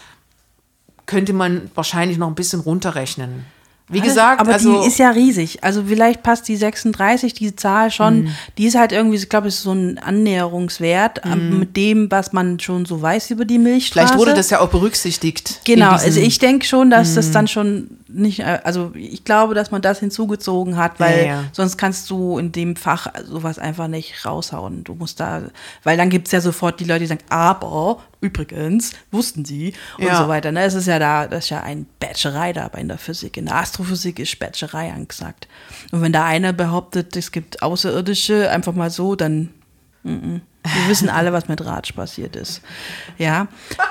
könnte man wahrscheinlich noch ein bisschen runterrechnen. Wie gesagt,
aber
also,
die ist ja riesig. Also vielleicht passt die sechsunddreißig, die Zahl schon, mm. die ist halt irgendwie, ich glaube, es ist so ein Annäherungswert mm. mit dem, was man schon so weiß über die Milchstraße.
Vielleicht wurde das ja auch berücksichtigt.
Genau, also ich denke schon, dass mm. das dann schon nicht, also ich glaube, dass man das hinzugezogen hat, weil
ja, ja.
sonst kannst du in dem Fach sowas einfach nicht raushauen. Du musst da, weil dann gibt es ja sofort die Leute, die sagen, aber übrigens, wussten sie und
ja.
so weiter. Ne? Es ist ja da, das ist ja ein Bätscherei dabei in der Physik. In der Astrophysik ist Bätscherei angesagt. Und wenn da einer behauptet, es gibt Außerirdische, einfach mal so, dann m-m. wir wissen alle, was mit Ratsch passiert ist. Ja.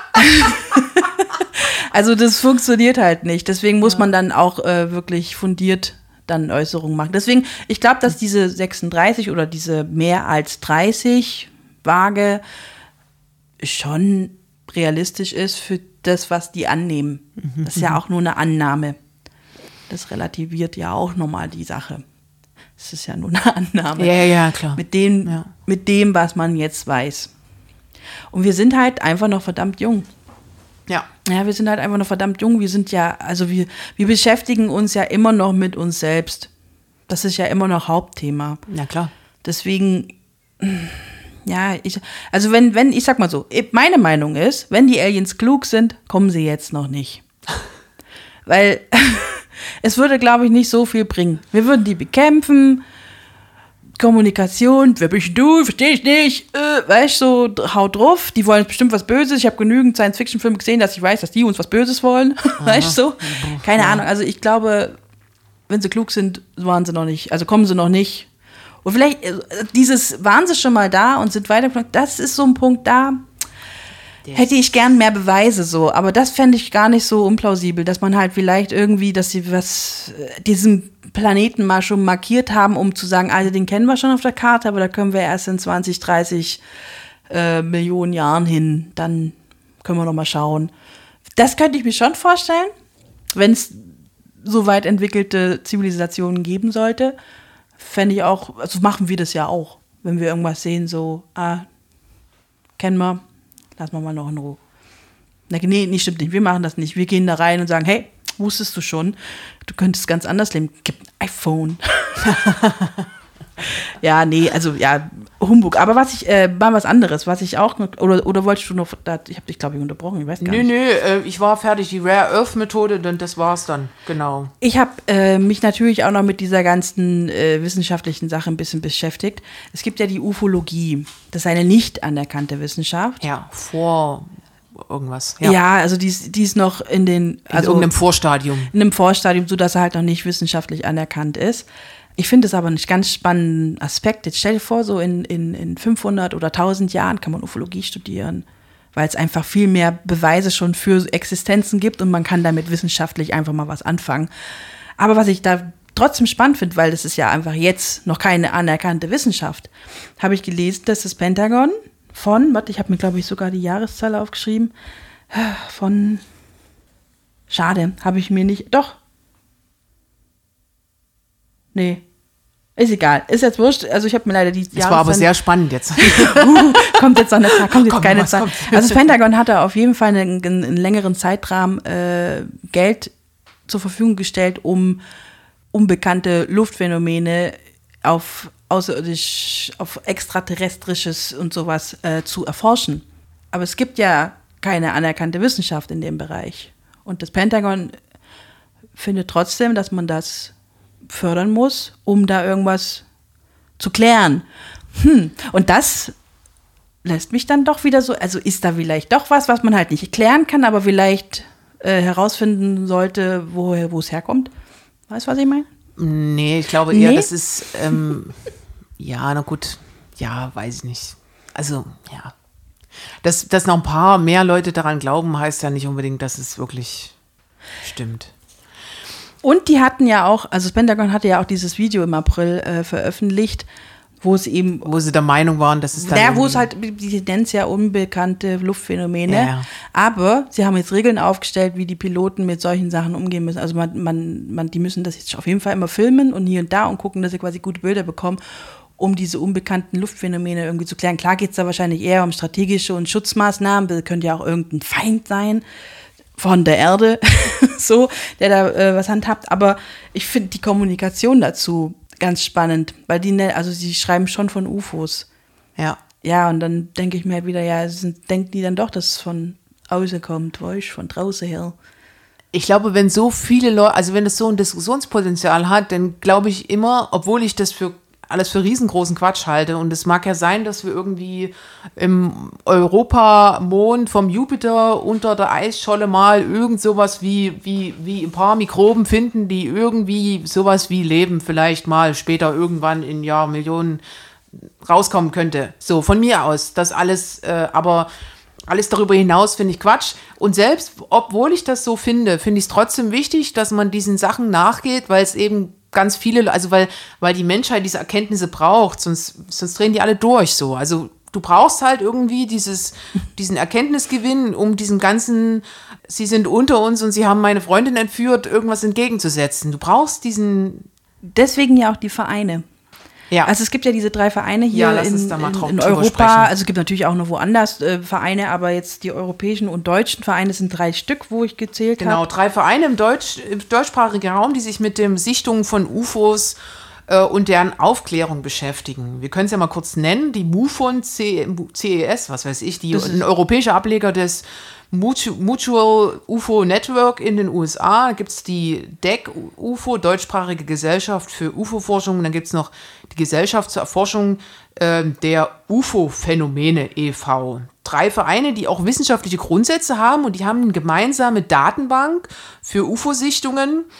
Also das funktioniert halt nicht. Deswegen muss ja. man dann auch äh, wirklich fundiert dann Äußerungen machen. Deswegen, ich glaube, dass diese sechsunddreißig oder diese mehr als dreißig Waage schon realistisch ist für das, was die annehmen. Mhm. Das ist ja auch nur eine Annahme. Das relativiert ja auch nochmal die Sache. Es ist ja nur eine Annahme.
Ja, ja, klar.
Mit dem,
ja.
mit dem, was man jetzt weiß. Und wir sind halt einfach noch verdammt jung.
Ja.
Ja, wir sind halt einfach noch verdammt jung. Wir sind ja, also wir, wir beschäftigen uns ja immer noch mit uns selbst. Das ist ja immer noch Hauptthema.
Ja, klar.
Deswegen, ja, ich, also wenn, wenn, ich sag mal so, meine Meinung ist, wenn die Aliens klug sind, kommen sie jetzt noch nicht. Weil es würde, glaube ich, nicht so viel bringen. Wir würden die bekämpfen, Kommunikation, wer bist du, verstehe ich nicht, äh, weißt du, so, haut drauf, die wollen bestimmt was Böses, ich habe genügend Science-Fiction-Filme gesehen, dass ich weiß, dass die uns was Böses wollen, weißt du, so? Keine ja. Ahnung, also ich glaube, wenn sie klug sind, waren sie noch nicht, also kommen sie noch nicht. Und vielleicht, äh, dieses, waren sie schon mal da und sind weiter, das ist so ein Punkt da, hätte ich gern mehr Beweise so, aber das fände ich gar nicht so unplausibel, dass man halt vielleicht irgendwie, dass sie was, diesen Planeten mal schon markiert haben, um zu sagen, also den kennen wir schon auf der Karte, aber da können wir erst in zwanzig, dreißig äh, Millionen Jahren hin, dann können wir noch mal schauen. Das könnte ich mir schon vorstellen, wenn es so weit entwickelte Zivilisationen geben sollte, fände ich auch, also machen wir das ja auch, wenn wir irgendwas sehen, so, ah, kennen wir, lass mal mal noch in Ruhe. Na, nee, nee, stimmt nicht. Wir machen das nicht. Wir gehen da rein und sagen, hey, wusstest du schon, du könntest ganz anders leben. Gib ein iPhone. Ja, nee, also ja, Humbug. Aber was ich, äh, mal was anderes, was ich auch, oder, oder wolltest du noch, da, ich habe dich, glaube ich, unterbrochen, ich weiß gar
nö,
nicht.
Nö, nö, äh, ich war fertig, die Rare Earth Methode, dann das war's dann, genau.
Ich habe äh, mich natürlich auch noch mit dieser ganzen äh, wissenschaftlichen Sache ein bisschen beschäftigt. Es gibt ja die Ufologie, das ist eine nicht anerkannte Wissenschaft.
Ja, vor irgendwas.
Ja,
Ja,
ja also die, ist- die ist noch in den,
in
also
irgendeinem Vorstadium.
in einem Vorstadium, so dass er halt noch nicht wissenschaftlich anerkannt ist. Ich finde es aber einen ganz spannenden Aspekt. Jetzt stell dir vor, so in, in, in fünfhundert oder tausend Jahren kann man Ufologie studieren, weil es einfach viel mehr Beweise schon für Existenzen gibt und man kann damit wissenschaftlich einfach mal was anfangen. Aber was ich da trotzdem spannend finde, weil das ist ja einfach jetzt noch keine anerkannte Wissenschaft, habe ich gelesen, dass das Pentagon von, warte, ich habe mir, glaube ich, sogar die Jahreszahl aufgeschrieben, von, schade, habe ich mir nicht, doch, nee, ist egal, ist jetzt wurscht, also ich habe mir leider die
Das war aber
Jahreszahl-
sehr spannend jetzt.
uh, kommt jetzt noch eine Zahl, kommt jetzt
Komm,
keine
was
Zahl.
kommt?
Also das Pentagon hatte auf jeden Fall einen, einen längeren Zeitrahmen äh, Geld zur Verfügung gestellt, um unbekannte Luftphänomene auf außerirdisch, auf extraterrestrisches und sowas äh, zu erforschen. Aber es gibt ja keine anerkannte Wissenschaft in dem Bereich. Und das Pentagon findet trotzdem, dass man das fördern muss, um da irgendwas zu klären. Hm. Und das lässt mich dann doch wieder so, also ist da vielleicht doch was, was man halt nicht klären kann, aber vielleicht äh, herausfinden sollte, woher, wo es herkommt. Weißt du, was ich meine?
Nee, ich glaube eher,
Nee?
das ist, ähm, ja, na gut, ja, weiß ich nicht. Also, ja. Dass, dass noch ein paar mehr Leute daran glauben, heißt ja nicht unbedingt, dass es wirklich stimmt.
Und die hatten ja auch, also das Pentagon hatte ja auch dieses Video im April äh, veröffentlicht, wo es eben,
Wo sie der Meinung waren, dass es dann.
ja, wo es
irgendwie-
halt, die nennen es ja unbekannte Luftphänomene,
Ja, ja.
aber sie haben jetzt Regeln aufgestellt, wie die Piloten mit solchen Sachen umgehen müssen. Also man, man, man, die müssen das jetzt auf jeden Fall immer filmen und hier und da und gucken, dass sie quasi gute Bilder bekommen, um diese unbekannten Luftphänomene irgendwie zu klären. Klar geht es da wahrscheinlich eher um strategische und Schutzmaßnahmen, das könnte ja auch irgendein Feind sein von der Erde, so, der da äh, was handhabt. Aber ich finde die Kommunikation dazu ganz spannend, weil die, ne, also sie schreiben schon von U F Os.
Ja.
Ja, und dann denke ich mir halt wieder, ja, sind, denken die dann doch, dass es von außen kommt, weißt, von draußen her.
Ich glaube, wenn so viele Leute, also wenn das so ein Diskussionspotenzial hat, dann glaube ich immer, obwohl ich das für alles für riesengroßen Quatsch halte, und es mag ja sein, dass wir irgendwie im Europamond vom Jupiter unter der Eisscholle mal irgend sowas wie, wie, wie ein paar Mikroben finden, die irgendwie sowas wie Leben vielleicht mal später irgendwann in Jahr Millionen rauskommen könnte. So, von mir aus, das alles, äh, aber alles darüber hinaus finde ich Quatsch. Und selbst, obwohl ich das so finde, finde ich es trotzdem wichtig, dass man diesen Sachen nachgeht, weil es eben ganz viele, also weil, weil die Menschheit diese Erkenntnisse braucht, sonst, sonst drehen die alle durch so. Also du brauchst halt irgendwie dieses, diesen Erkenntnisgewinn, um diesen ganzen, sie sind unter uns und sie haben meine Freundin entführt, irgendwas entgegenzusetzen. Du brauchst diesen,
Deswegen ja auch die Vereine.
ja.
Also es gibt ja diese drei Vereine hier
Ja, lass uns
in,
da mal
in,
drauf-
in
drüber
Europa.
sprechen.
Also es gibt natürlich auch noch woanders äh, Vereine, aber jetzt die europäischen und deutschen Vereine sind drei Stück, wo ich gezählt
Genau,
habe.
drei Vereine im, Deutsch, im deutschsprachigen Raum, die sich mit dem Sichtungen von U F Os äh, und deren Aufklärung beschäftigen. Wir können es ja mal kurz nennen, die MUFON, C E S, was weiß ich, die,
Das ist-
ein europäischer Ableger des Mutu- Mutual U F O Network in den U S A. Da gibt es die D E C U F O, Deutschsprachige Gesellschaft für U F O-Forschung. Und dann gibt es noch die Gesellschaft zur Erforschung äh, der U F O-Phänomene e V Drei Vereine, die auch wissenschaftliche Grundsätze haben, und die haben eine gemeinsame Datenbank für U F O-Sichtungen.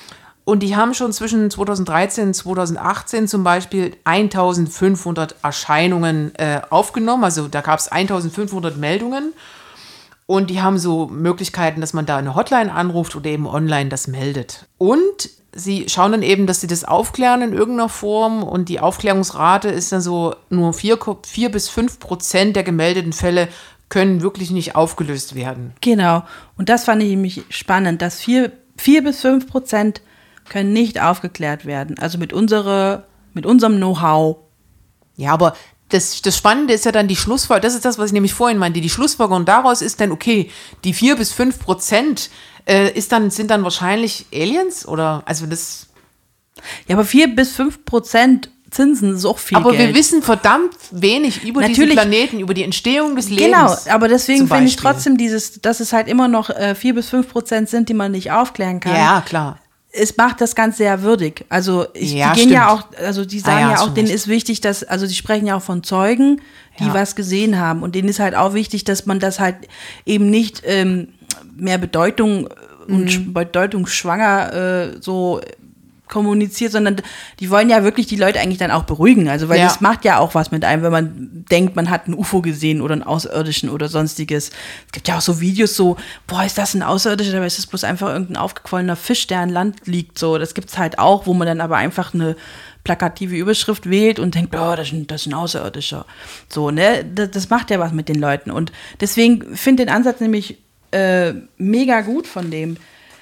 Und die haben schon zwischen zweitausenddreizehn und zweitausendachtzehn zum Beispiel eintausendfünfhundert Erscheinungen äh, aufgenommen. Also da gab es eintausendfünfhundert Meldungen. Und die haben so Möglichkeiten, dass man da eine Hotline anruft oder eben online das meldet. Und sie schauen dann eben, dass sie das aufklären in irgendeiner Form. Und die Aufklärungsrate ist dann so, nur vier bis fünf Prozent der gemeldeten Fälle können wirklich nicht aufgelöst werden.
Genau. Und das fand ich nämlich spannend, dass vier bis fünf Prozent können nicht aufgeklärt werden. Also mit, unsere, mit unserem Know-how.
Ja, aber das, das Spannende ist ja dann die Schlussfolgerung, das ist das, was ich nämlich vorhin meinte, die Schlussfolgerung daraus ist dann, okay, die vier bis fünf Prozent äh, ist dann, sind dann wahrscheinlich Aliens oder, also das...
Ja, aber vier bis fünf Prozent Zinsen ist auch viel
aber
Geld.
Aber wir wissen verdammt wenig über
Natürlich,
diesen Planeten, über die Entstehung des Lebens.
Genau, aber deswegen finde ich
Beispiel.
trotzdem dieses, dass es halt immer noch äh, vier bis fünf Prozent sind, die man nicht aufklären kann.
Ja, klar.
Es macht das Ganze sehr würdig. Also ich,
ja,
die gehen
stimmt.
ja auch, also die sagen
ah, ja,
ja auch, denen
recht.
ist wichtig, dass, also die sprechen ja auch von Zeugen, die
ja.
was gesehen haben. Und denen ist halt auch wichtig, dass man das halt eben nicht ähm, mehr Bedeutung und
Mhm.
bedeutungsschwanger äh, so kommuniziert, sondern die wollen ja wirklich die Leute eigentlich dann auch beruhigen. Also weil
ja.
das macht ja auch was mit einem, wenn man denkt, man hat ein U F O gesehen oder einen Außerirdischen oder sonstiges. Es gibt ja auch so Videos so, boah, ist das ein Außerirdischer, aber ist das bloß einfach irgendein aufgequollener Fisch, der an Land liegt. So, das gibt's halt auch, wo man dann aber einfach eine plakative Überschrift wählt und denkt, boah, das ist ein, das ist ein Außerirdischer. So, ne, das, das macht ja was mit den Leuten. Und deswegen finde ich den Ansatz nämlich äh, mega gut von dem,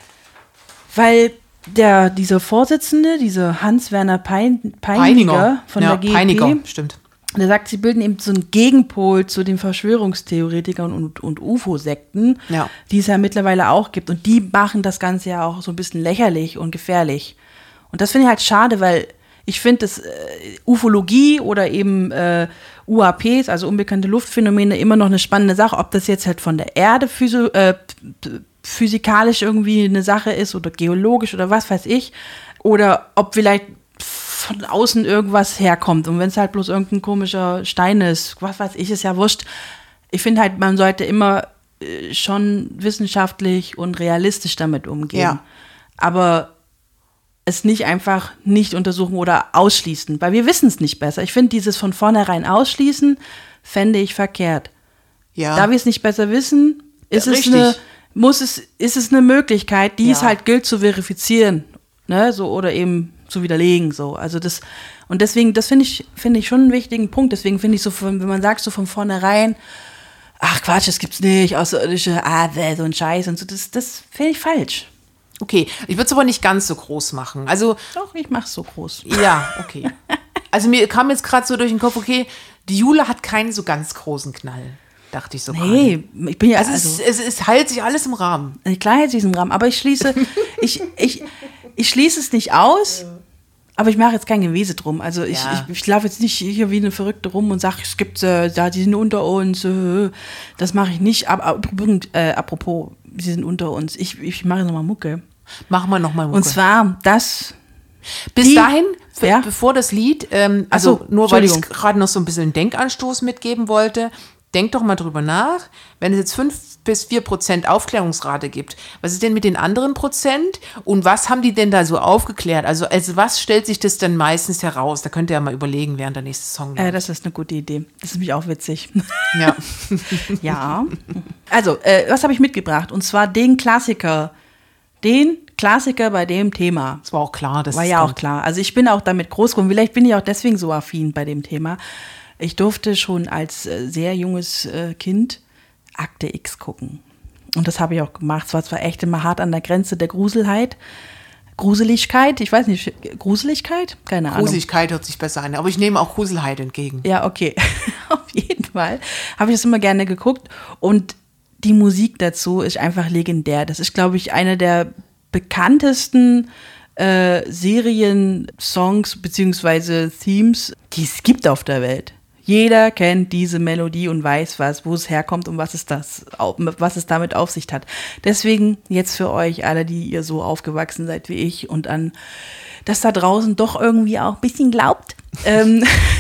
weil Der, dieser Vorsitzende, dieser Hans-Werner Pein, Peiniger, Peiniger von
ja,
der G E P,
Peiniger, stimmt.
der sagt, sie bilden eben so einen Gegenpol zu den Verschwörungstheoretikern und, und U F O-Sekten,
ja.
die es ja mittlerweile auch gibt. Und die machen das Ganze ja auch so ein bisschen lächerlich und gefährlich. Und das finde ich halt schade, weil ich finde, dass äh, Ufologie oder eben äh, U A Ps, also unbekannte Luftphänomene, immer noch eine spannende Sache, ob das jetzt halt von der Erde physio, äh, physikalisch irgendwie eine Sache ist oder geologisch oder was weiß ich, oder ob vielleicht von außen irgendwas herkommt und wenn es halt bloß irgendein komischer Stein ist, was weiß ich, ist ja wurscht. Ich finde halt, man sollte immer äh, schon wissenschaftlich und realistisch damit umgehen,
ja.
aber es nicht einfach nicht untersuchen oder ausschließen, weil wir wissen es nicht besser. Ich finde dieses von vornherein ausschließen, fände ich verkehrt.
Ja.
Da wir es nicht besser wissen, ist
ja,
es eine muss es, ist es eine Möglichkeit, die
ja.
es halt gilt zu verifizieren, ne, so, oder eben zu widerlegen, so. Also das, und deswegen, das finde ich, finde ich schon einen wichtigen Punkt. Deswegen finde ich so, wenn man sagt so von vornherein, ach Quatsch, das gibt's nicht, außerirdische, ah, so ein Scheiß und so, das, das finde ich falsch.
Okay, ich würde es aber nicht ganz so groß machen. Also,
doch, ich mach's so groß.
Ja, okay. Also mir kam jetzt gerade so durch den Kopf, okay, die Jule hat keinen so ganz großen Knall. Dachte ich so.
Nee,
gerade.
ich bin ja.
Also,
Also
es, es, es heilt sich alles im Rahmen.
Klar hält sich im Rahmen, aber ich schließe, ich, ich, ich schließe es nicht aus, ja. aber ich mache jetzt kein Gewese drum. Also ich,
ja.
ich, ich laufe jetzt nicht hier wie eine Verrückte rum und sage, es gibt äh, da, die sind unter uns. Äh, das mache ich nicht. Aber, aber äh, apropos, sie sind unter uns. Ich, ich mache nochmal Mucke.
Machen wir nochmal Mucke.
Und zwar das.
Bis
die,
dahin, f-
ja?
bevor das Lied, ähm, also
so,
nur weil ich gerade noch so ein bisschen einen Denkanstoß mitgeben wollte, denk doch mal drüber nach, wenn es jetzt fünf bis vier Prozent Aufklärungsrate gibt, was ist denn mit den anderen Prozent und was haben die denn da so aufgeklärt? Also als was stellt sich das dann meistens heraus? Da könnt ihr ja mal überlegen, während der nächste Song
äh, Das ist eine gute Idee. Das ist nämlich auch witzig.
Ja.
Ja. Also, äh, was habe ich mitgebracht? Und zwar den Klassiker. Den Klassiker bei dem Thema.
Das war auch klar. Das
war ja auch klar. Also ich bin auch damit groß geworden. Vielleicht bin ich auch deswegen so affin bei dem Thema. Ich durfte schon als äh, sehr junges äh, Kind Akte X gucken. Und das habe ich auch gemacht. Es war zwar echt immer hart an der Grenze der Gruselheit. Gruseligkeit, ich weiß nicht, Gruseligkeit? Keine Ahnung.
Gruseligkeit hört sich besser an, aber ich nehme auch Gruselheit entgegen.
Ja, okay. Auf jeden Fall habe ich das immer gerne geguckt. Und die Musik dazu ist einfach legendär. Das ist, glaube ich, eine der bekanntesten äh, Serien-Songs bzw. Themes, die es gibt auf der Welt. Jeder kennt diese Melodie und weiß was, wo es herkommt und was es, das, was es damit auf sich hat. Deswegen jetzt für euch alle, die ihr so aufgewachsen seid wie ich und an das da draußen doch irgendwie auch ein bisschen glaubt. Ähm,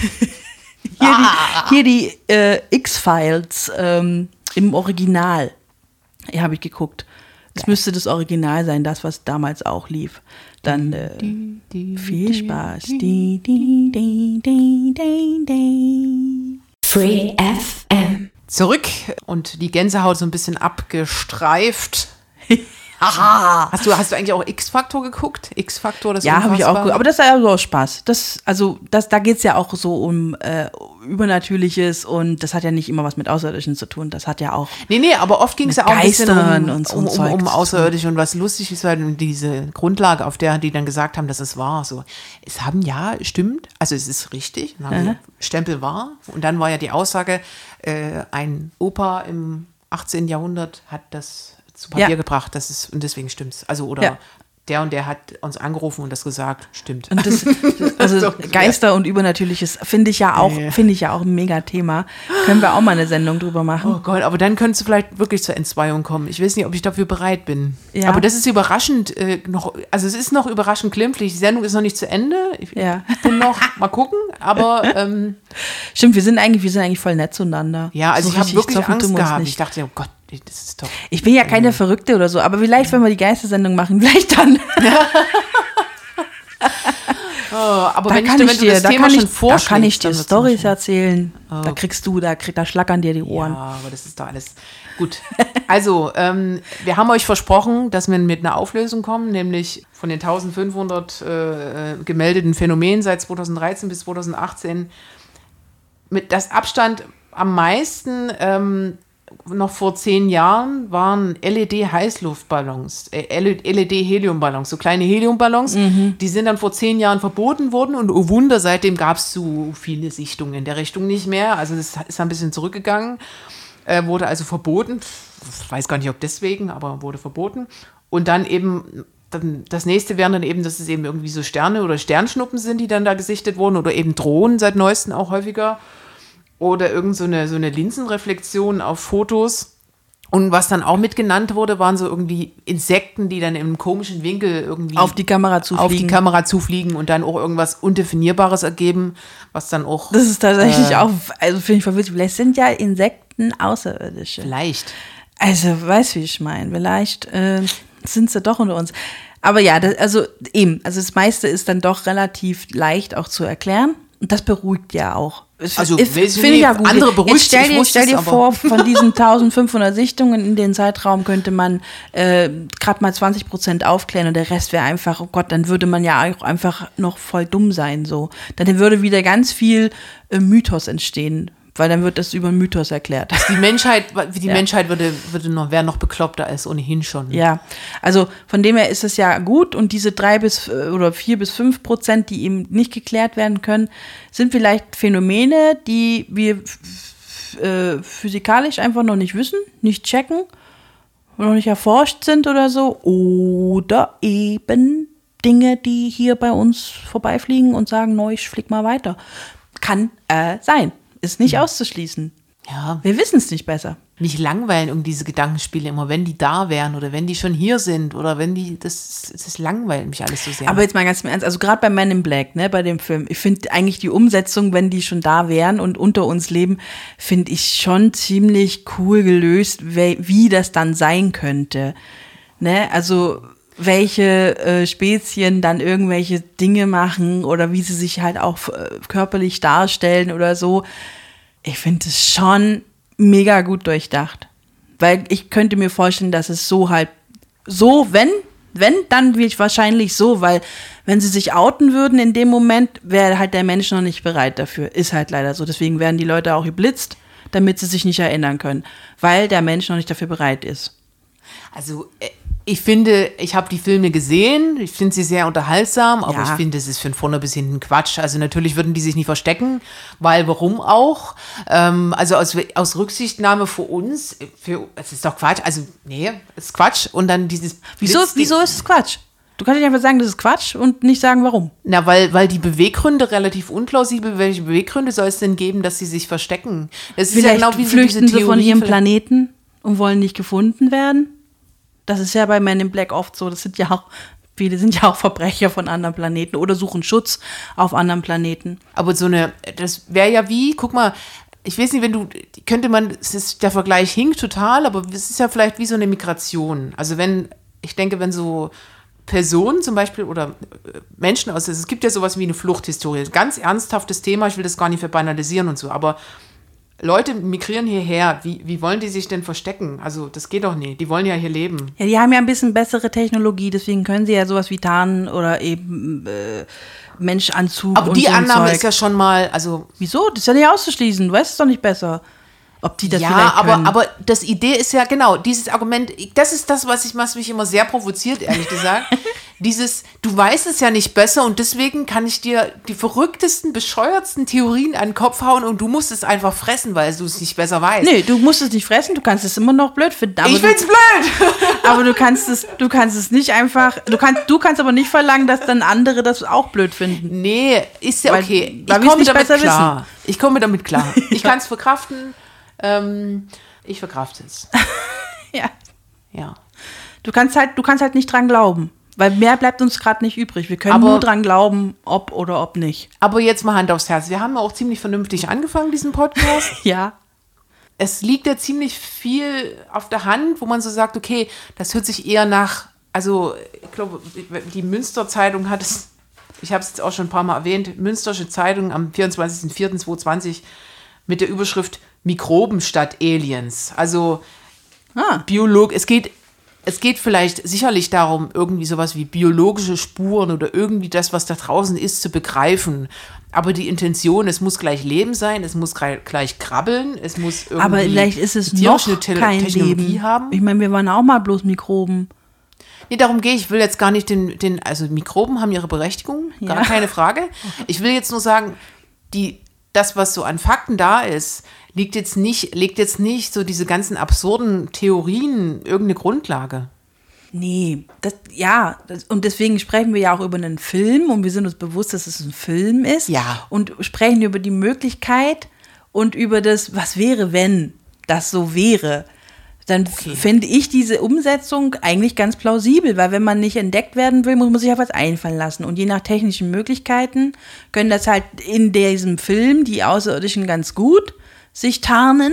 hier die, hier die äh, X-Files ähm, im Original. Ja, habe ich geguckt. Es müsste das Original sein, das, was damals auch lief. Dann äh, viel Spaß. Di, di, di, di, di, di.
Free F M.
Zurück und die Gänsehaut so ein bisschen abgestreift. Aha. Hast du, hast du eigentlich auch X-Factor geguckt? X-Factor, das
Ja, habe ich auch
Unfassbare?
geguckt. Aber das ist ja so aus Spaß. Das, also, das, da geht es ja auch so um äh, Übernatürliches und das hat ja nicht immer was mit Außerirdischen zu tun. Das hat ja auch.
Nee, nee, aber oft ging es ja auch ein bisschen
Geistern
um,
und so
um,
ein
um,
Zeug
um
zu
Außerirdische und was lustig ist, weil diese Grundlage, auf der die dann gesagt haben, dass es wahr. So, es haben ja, stimmt, also es ist richtig, dann haben
Aha.
sie Stempel wahr. Und dann war ja die Aussage, äh, ein Opa im achtzehnten Jahrhundert hat das zu Papier
Ja.
gebracht, das ist, und deswegen stimmt's. Also, oder
Ja.
der und der hat uns angerufen und das gesagt, stimmt.
Und das, also
So,
Geister und Übernatürliches finde ich ja auch,
Ja.
finde ich ja auch ein Mega-Thema. Können wir auch mal eine Sendung drüber machen.
Oh Gott, aber dann könntest du vielleicht wirklich zur Entzweiung kommen. Ich weiß nicht, ob ich dafür bereit bin.
Ja.
Aber das ist überraschend äh, noch, also es ist noch überraschend glimpflich. Die Sendung ist noch nicht zu Ende. Ich
Ja.
bin noch, mal gucken, aber ähm,
Stimmt, wir sind eigentlich, wir sind eigentlich voll nett zueinander.
ja, also
So
ich habe
richtig
wirklich
zoffen
Angst
tun wir uns
gehabt.
nicht.
Ich dachte, oh Gott, das ist doch.
Ich bin ja keine Verrückte oder so, aber vielleicht, wenn wir die Geistersendung machen, vielleicht dann.
Oh, aber
Da
wenn, ich,
kann
wenn
ich
du
dir,
das
da
Thema
kann
schon
ich, da
vorschlägst,
kann ich dir
dann wird's
Storys
nicht schön.
erzählen. Da kriegst du, da, krieg, da schlackern dir die Ohren.
Ja, aber das ist doch alles gut. Also, ähm, wir haben euch versprochen, dass wir mit einer Auflösung kommen, nämlich von den eintausendfünfhundert äh, gemeldeten Phänomenen seit zweitausenddreizehn bis zweitausendachtzehn mit das Abstand am meisten ähm, noch vor zehn Jahren waren L E D-Heißluftballons, äh, L E D-Heliumballons, so kleine Heliumballons. Die sind dann vor zehn Jahren verboten worden und oh Wunder, seitdem gab es so viele Sichtungen in der Richtung nicht mehr. Also das ist ein bisschen zurückgegangen, äh, wurde also verboten. Ich weiß gar nicht, ob deswegen, aber wurde verboten. Und dann eben, dann, das nächste wären dann eben, dass es eben irgendwie so Sterne oder Sternschnuppen sind, die dann da gesichtet wurden oder eben Drohnen seit neuestem auch häufiger. Oder irgend so eine, so eine Linsenreflexion auf Fotos. Und was dann auch mitgenannt wurde, waren so irgendwie Insekten, die dann in einem komischen Winkel irgendwie
Auf die Kamera zufliegen.
auf die Kamera zufliegen und dann auch irgendwas Undefinierbares ergeben, was dann auch
Das ist tatsächlich
Äh.
auch, also finde ich verwirrend. Vielleicht sind ja Insekten Außerirdische.
vielleicht.
Also, weißt du, wie ich meine? Vielleicht äh, sind sie doch unter uns. Aber ja, das, also eben, also das meiste ist dann doch relativ leicht auch zu erklären. Und das beruhigt ja auch. Es
Also,
ist-
weiß ich
finde
nicht,
ich ja gut.
andere beruhigt,
Jetzt stell
ich
dir,
wusste
stell
es
dir
aber.
vor, von diesen eintausendfünfhundert Sichtungen in den Zeitraum könnte man äh, gerade mal zwanzig Prozent aufklären und der Rest wäre einfach, oh Gott, dann würde man ja auch einfach noch voll dumm sein. So. Dann würde wieder ganz viel äh, Mythos entstehen, weil dann wird das über einen Mythos erklärt.
Die Menschheit, die
Ja.
Menschheit würde, würde noch, wäre noch bekloppter als ohnehin schon.
Ja, also von dem her ist es ja gut und diese drei bis äh, oder vier bis fünf Prozent, die eben nicht geklärt werden können, sind vielleicht Phänomene, die wir f- f- äh, physikalisch einfach noch nicht wissen, nicht checken, noch nicht erforscht sind oder so, oder eben Dinge, die hier bei uns vorbeifliegen und sagen, no, ich flieg mal weiter. Kann äh, sein, ist nicht auszuschließen.
Ja,
Wir wissen es nicht besser.
mich langweilen um diese Gedankenspiele immer, wenn die da wären oder wenn die schon hier sind oder wenn die, das, das langweilt mich alles so sehr.
Aber jetzt mal ganz im Ernst, also gerade bei Men in Black, ne, bei dem Film, ich finde eigentlich die Umsetzung, wenn die schon da wären und unter uns leben, finde ich schon ziemlich cool gelöst, wie, wie das dann sein könnte. Ne, also welche äh, Spezien dann irgendwelche Dinge machen oder wie sie sich halt auch äh, körperlich darstellen oder so. Ich finde es schon mega gut durchdacht. Weil ich könnte mir vorstellen, dass es so halt, so, wenn, wenn, dann will ich wahrscheinlich so, weil wenn sie sich outen würden in dem Moment, wäre halt der Mensch noch nicht bereit dafür. Ist halt leider so. Deswegen werden die Leute auch geblitzt, damit sie sich nicht erinnern können. Weil der Mensch noch nicht dafür bereit ist.
Also äh, ich finde, ich habe die Filme gesehen, ich finde sie sehr unterhaltsam, aber
Ja.
ich finde, es ist von vorne bis hinten Quatsch. Also natürlich würden die sich nicht verstecken, weil warum auch? Ähm, also aus, aus Rücksichtnahme für uns, für, es ist doch Quatsch, also nee, es ist Quatsch. Und dann dieses
Wieso,
Blitzding-
wieso ist es Quatsch? Du kannst nicht einfach sagen, das ist Quatsch und nicht sagen, warum.
Na, weil, weil die Beweggründe relativ unplausibel, welche Beweggründe soll es denn geben, dass sie sich verstecken? Das ist
Vielleicht
ja genau wie so
flüchten
diese
sie von
Theorie
ihrem
für-
Planeten und wollen nicht gefunden werden. Das ist ja bei Men in Black oft so. Das sind ja auch, viele sind ja auch Verbrecher von anderen Planeten oder suchen Schutz auf anderen Planeten.
Aber so eine, das wäre ja wie, guck mal, ich weiß nicht, wenn du, könnte man, es ist, der Vergleich hinkt total, aber es ist ja vielleicht wie so eine Migration. Also wenn, ich denke, wenn so Personen zum Beispiel oder Menschen aus, es gibt ja sowas wie eine Fluchthistorie, ganz ernsthaftes Thema, ich will das gar nicht verbanalisieren und so, aber Leute migrieren hierher, wie, wie wollen die sich denn verstecken? Also das geht doch nicht, die wollen ja hier leben.
Ja, die haben ja ein bisschen bessere Technologie, deswegen können sie ja sowas wie tarnen oder eben äh, Menschanzug
Aber
und
die
so ein
Annahme
Zeug.
ist ja schon mal, also
Wieso? Das ist ja nicht auszuschließen, du weißt es doch nicht besser, ob die das
ja,
vielleicht
aber,
können.
aber das Idee ist ja, genau, dieses Argument, das ist das, was, ich, was mich immer sehr provoziert, ehrlich gesagt. Dieses, du weißt es ja nicht besser und deswegen kann ich dir die verrücktesten, bescheuertsten Theorien an den Kopf hauen und du musst es einfach fressen, weil du es nicht besser weißt.
Nee, du musst es nicht fressen, du kannst es immer noch blöd finden. Aber
Ich
du,
find's blöd!
aber du kannst es, du kannst es nicht einfach, du kannst, du kannst aber nicht verlangen, dass dann andere das auch blöd finden.
Nee, ist ja
Weil-
okay.
weil
Ich
wir's
komme
nicht
damit
besser
klar. Ich komme damit klar. Ich kann es verkraften. Ähm, ich verkrafte es.
Ja.
Ja.
Du kannst halt, du kannst halt nicht dran glauben. Weil mehr bleibt uns gerade nicht übrig. Wir können
Aber-
nur dran glauben, ob oder ob nicht.
Aber jetzt mal Hand aufs Herz. Wir haben ja auch ziemlich vernünftig angefangen, diesen Podcast.
Ja.
Es liegt ja ziemlich viel auf der Hand, wo man so sagt, okay, das hört sich eher nach, also ich glaube, die Münster Zeitung hat es, ich habe es jetzt auch schon ein paar Mal erwähnt, Münstersche Zeitung am vierundzwanzigster vierter zweitausendzwanzig mit der Überschrift Mikroben statt Aliens. Also
Ah.
Biolog, es geht, es geht vielleicht sicherlich darum, irgendwie sowas wie biologische Spuren oder irgendwie das, was da draußen ist, zu begreifen. Aber die Intention, es muss gleich Leben sein, es muss gleich, gleich krabbeln, es muss irgendwie
Aber vielleicht ist es noch
tierische Te-
kein
Technologie
Leben.
haben.
Ich meine, wir waren auch mal bloß Mikroben.
Nee, darum gehe ich. Ich will jetzt gar nicht den, den, also Mikroben haben ihre Berechtigung, gar
Ja.
keine Frage. Ich will jetzt nur sagen, die, das, was so an Fakten da ist, liegt jetzt nicht, legt jetzt nicht so diese ganzen absurden Theorien irgendeine Grundlage.
Nee, das, ja, das, und deswegen sprechen wir ja auch über einen Film und wir sind uns bewusst, dass es ein Film ist.
Ja.
Und sprechen über die Möglichkeit und über das, was wäre, wenn das so wäre. Dann
Okay.
f- finde ich diese Umsetzung eigentlich ganz plausibel, weil wenn man nicht entdeckt werden will, muss man sich auf was einfallen lassen. Und je nach technischen Möglichkeiten können das halt in diesem Film die Außerirdischen ganz gut sich tarnen.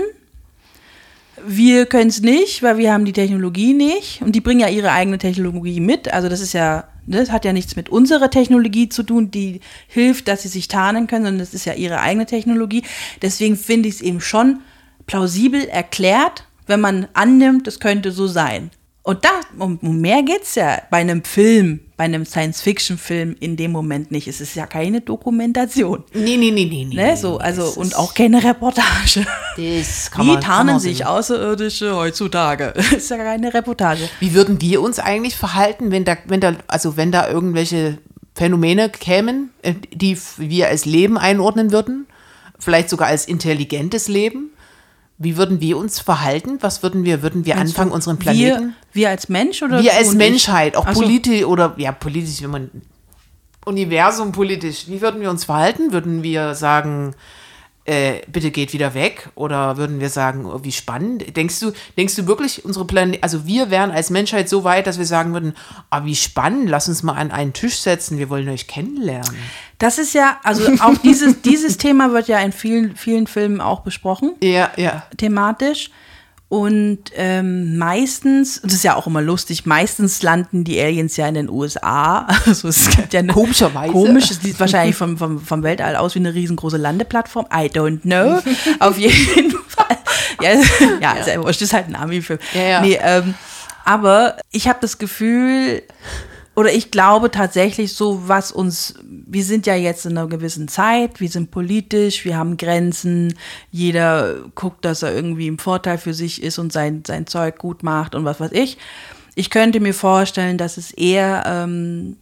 Wir können es nicht, weil wir haben die Technologie nicht. Und die bringen ja ihre eigene Technologie mit. Also das ist ja, das hat ja nichts mit unserer Technologie zu tun, die hilft, dass sie sich tarnen können, sondern das ist ja ihre eigene Technologie. Deswegen finde ich es eben schon plausibel erklärt, wenn man annimmt, es könnte so sein. Und da, um, um mehr geht's ja bei einem Film, bei einem Science-Fiction-Film in dem Moment nicht. Es ist ja keine Dokumentation.
Nee, nee, nee, nee, nee.
Ne? So, also,
das
und
ist-
auch keine Reportage.
Das kann
Wie
man, kann
tarnen
man
sich
sehen.
Außerirdische heutzutage? Das ist ja keine Reportage.
Wie würden wir uns eigentlich verhalten, wenn da, wenn da, also wenn da irgendwelche Phänomene kämen, äh, die wir als Leben einordnen würden? Vielleicht sogar als intelligentes Leben? Wie würden wir uns verhalten? Was würden wir, würden wir anfangen, unseren Planeten?
Wir, wir als Mensch oder
Wir
du
als
und
Menschheit, auch
Ach so.
politisch oder ja, politisch, wenn man Universum politisch, wie würden wir uns verhalten? Würden wir sagen, äh, bitte geht wieder weg? Oder würden wir sagen, oh, wie spannend? Denkst du, denkst du wirklich, unsere Planeten, also wir wären als Menschheit so weit, dass wir sagen würden, ah, wie spannend, lass uns mal an einen Tisch setzen, wir wollen euch kennenlernen.
Das ist ja, also auch dieses, dieses Thema wird ja in vielen, vielen Filmen auch besprochen,
Ja, ja.
thematisch. Und ähm, meistens, das ist ja auch immer lustig, meistens landen die Aliens ja in den U S A. Also es gibt ja eine,
Komischerweise.
Komisch, es sieht wahrscheinlich vom, vom, vom Weltall aus wie eine riesengroße Landeplattform. I don't know. Auf jeden Fall. Ja, ja, ist ja wurscht, ist halt ein Ami-Film.
Ja, ja.
Nee, ähm, aber ich habe das Gefühl, oder ich glaube tatsächlich so, was uns, wir sind ja jetzt in einer gewissen Zeit, wir sind politisch, wir haben Grenzen, jeder guckt, dass er irgendwie im Vorteil für sich ist und sein, sein Zeug gut macht und was weiß ich. Ich könnte mir vorstellen, dass es eher ähm,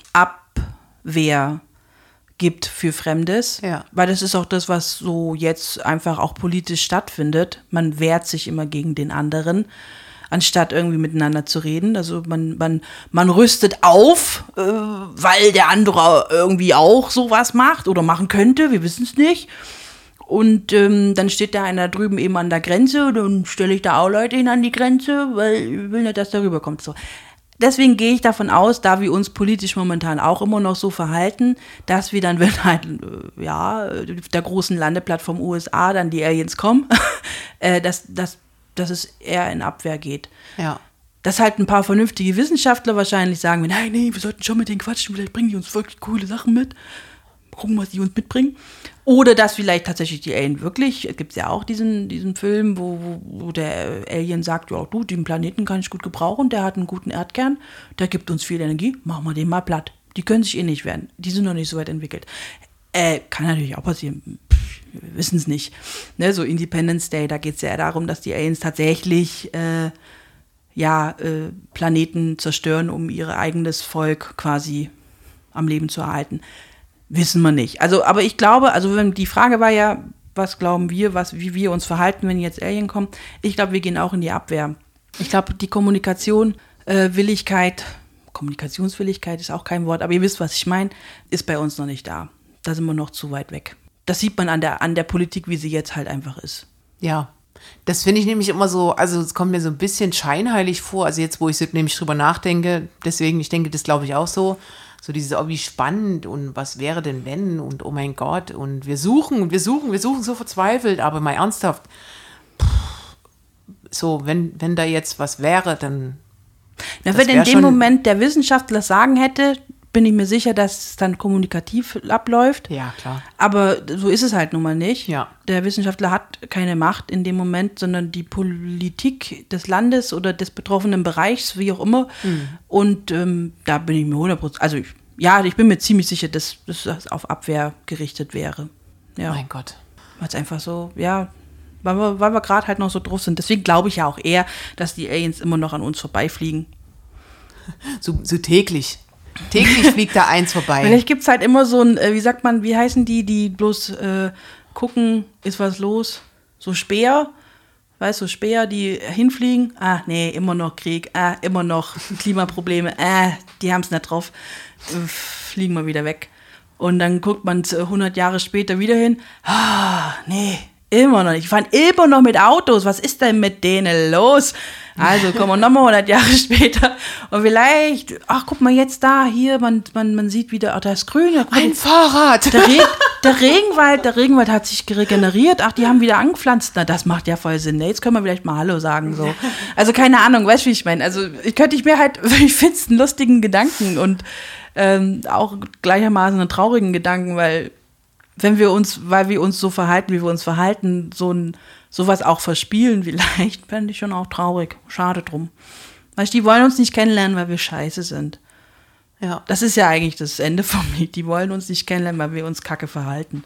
Abwehr gibt für Fremdes,
Ja.
weil das ist auch das, was so jetzt einfach auch politisch stattfindet. Man wehrt sich immer gegen den anderen, anstatt irgendwie miteinander zu reden. Also man, man, man rüstet auf, äh, weil der andere irgendwie auch sowas macht oder machen könnte, wir wissen es nicht. Und ähm, dann steht da einer drüben eben an der Grenze und dann stelle ich da auch Leute hin an die Grenze, weil ich will nicht, dass der rüberkommt. So. deswegen gehe ich davon aus, da wir uns politisch momentan auch immer noch so verhalten, dass wir dann, wenn halt, äh, ja, der großen Landeplattform U S A dann die Aliens kommen, äh, dass, dass, dass es eher in Abwehr geht.
Ja.
Dass halt ein paar vernünftige Wissenschaftler wahrscheinlich sagen, nein, nee, wir sollten schon mit denen quatschen, vielleicht bringen die uns wirklich coole Sachen mit. Gucken, was die uns mitbringen. Oder dass vielleicht tatsächlich die Alien wirklich, es gibt ja auch diesen, diesen Film, wo, wo, wo der Alien sagt, ja du, den Planeten kann ich gut gebrauchen, der hat einen guten Erdkern, der gibt uns viel Energie, machen wir den mal platt. Die können sich eh nicht werden, die sind noch nicht so weit entwickelt. Äh, kann natürlich auch passieren, Pff, wir wissen es nicht. Ne, so Independence Day, da geht es ja darum, dass die Aliens tatsächlich äh, ja, äh, Planeten zerstören, um ihr eigenes Volk quasi am Leben zu erhalten. Wissen wir nicht. Also, aber ich glaube, also wenn die Frage war ja, was glauben wir, was, wie wir uns verhalten, wenn jetzt Alien kommen. Ich glaube, wir gehen auch in die Abwehr. Ich glaube, die Kommunikation, äh, Willigkeit, Kommunikationswilligkeit ist auch kein Wort, aber ihr wisst, was ich meine, ist bei uns noch nicht da. Da sind wir noch zu weit weg. Das sieht man an der, an der Politik, wie sie jetzt halt einfach ist.
Ja. Das finde ich nämlich immer so, also es kommt mir so ein bisschen scheinheilig vor, also jetzt, wo ich so nämlich drüber nachdenke, deswegen, ich denke, das glaube ich auch so, so dieses, oh, wie spannend und was wäre denn wenn und oh mein Gott und wir suchen und wir suchen, wir suchen so verzweifelt, aber mal ernsthaft, pff, so, wenn, wenn da jetzt was wäre, dann
Na, wenn in dem Moment der Wissenschaftler sagen hätte, bin ich mir sicher, dass es dann kommunikativ abläuft.
Ja, klar.
Aber so ist es halt nun mal nicht.
Ja.
Der Wissenschaftler hat keine Macht in dem Moment, sondern die Politik des Landes oder des betroffenen Bereichs, wie auch immer. Mhm. Und ähm, da bin ich mir hundert Prozent, also ich, ja, ich bin mir ziemlich sicher, dass das auf Abwehr gerichtet wäre. Ja.
Mein Gott.
Weil es einfach so, ja, weil wir, weil wir gerade halt noch so drauf sind. Deswegen glaube ich ja auch eher, dass die Aliens immer noch an uns vorbeifliegen.
So, so täglich. Täglich fliegt da eins vorbei.
Vielleicht gibt es halt immer so ein, äh, wie sagt man, wie heißen die, die bloß äh, gucken, ist was los? So Späher, weißt du, so Späher, die hinfliegen. Ah, nee, immer noch Krieg. Ah, immer noch Klimaprobleme. Ah, die haben es nicht drauf. Äh, fliegen wir wieder weg. Und dann guckt man hundert Jahre später wieder hin. Ah, nee, immer noch nicht. Die fahren immer noch mit Autos. Was ist denn mit denen los? Also kommen wir nochmal hundert Jahre später und vielleicht, ach guck mal jetzt da, hier, man, man, man sieht wieder, ach da ist grün. Ja,
ein Fahrrad.
Der, Reg, der, Regenwald, der Regenwald hat sich regeneriert, ach die haben wieder angepflanzt, na das macht ja voll Sinn, ne? Jetzt können wir vielleicht mal Hallo sagen. So. Also keine Ahnung, weißt du, wie ich meine, also ich könnte ich mir halt, ich finde es einen lustigen Gedanken und ähm, auch gleichermaßen einen traurigen Gedanken, weil wenn wir uns, weil wir uns so verhalten, wie wir uns verhalten, so ein sowas auch verspielen vielleicht, fände ich schon auch traurig. Schade drum. Weißt du, die wollen uns nicht kennenlernen, weil wir scheiße sind.
Ja.
Das ist ja eigentlich das Ende vom Lied. Die wollen uns nicht kennenlernen, weil wir uns kacke verhalten.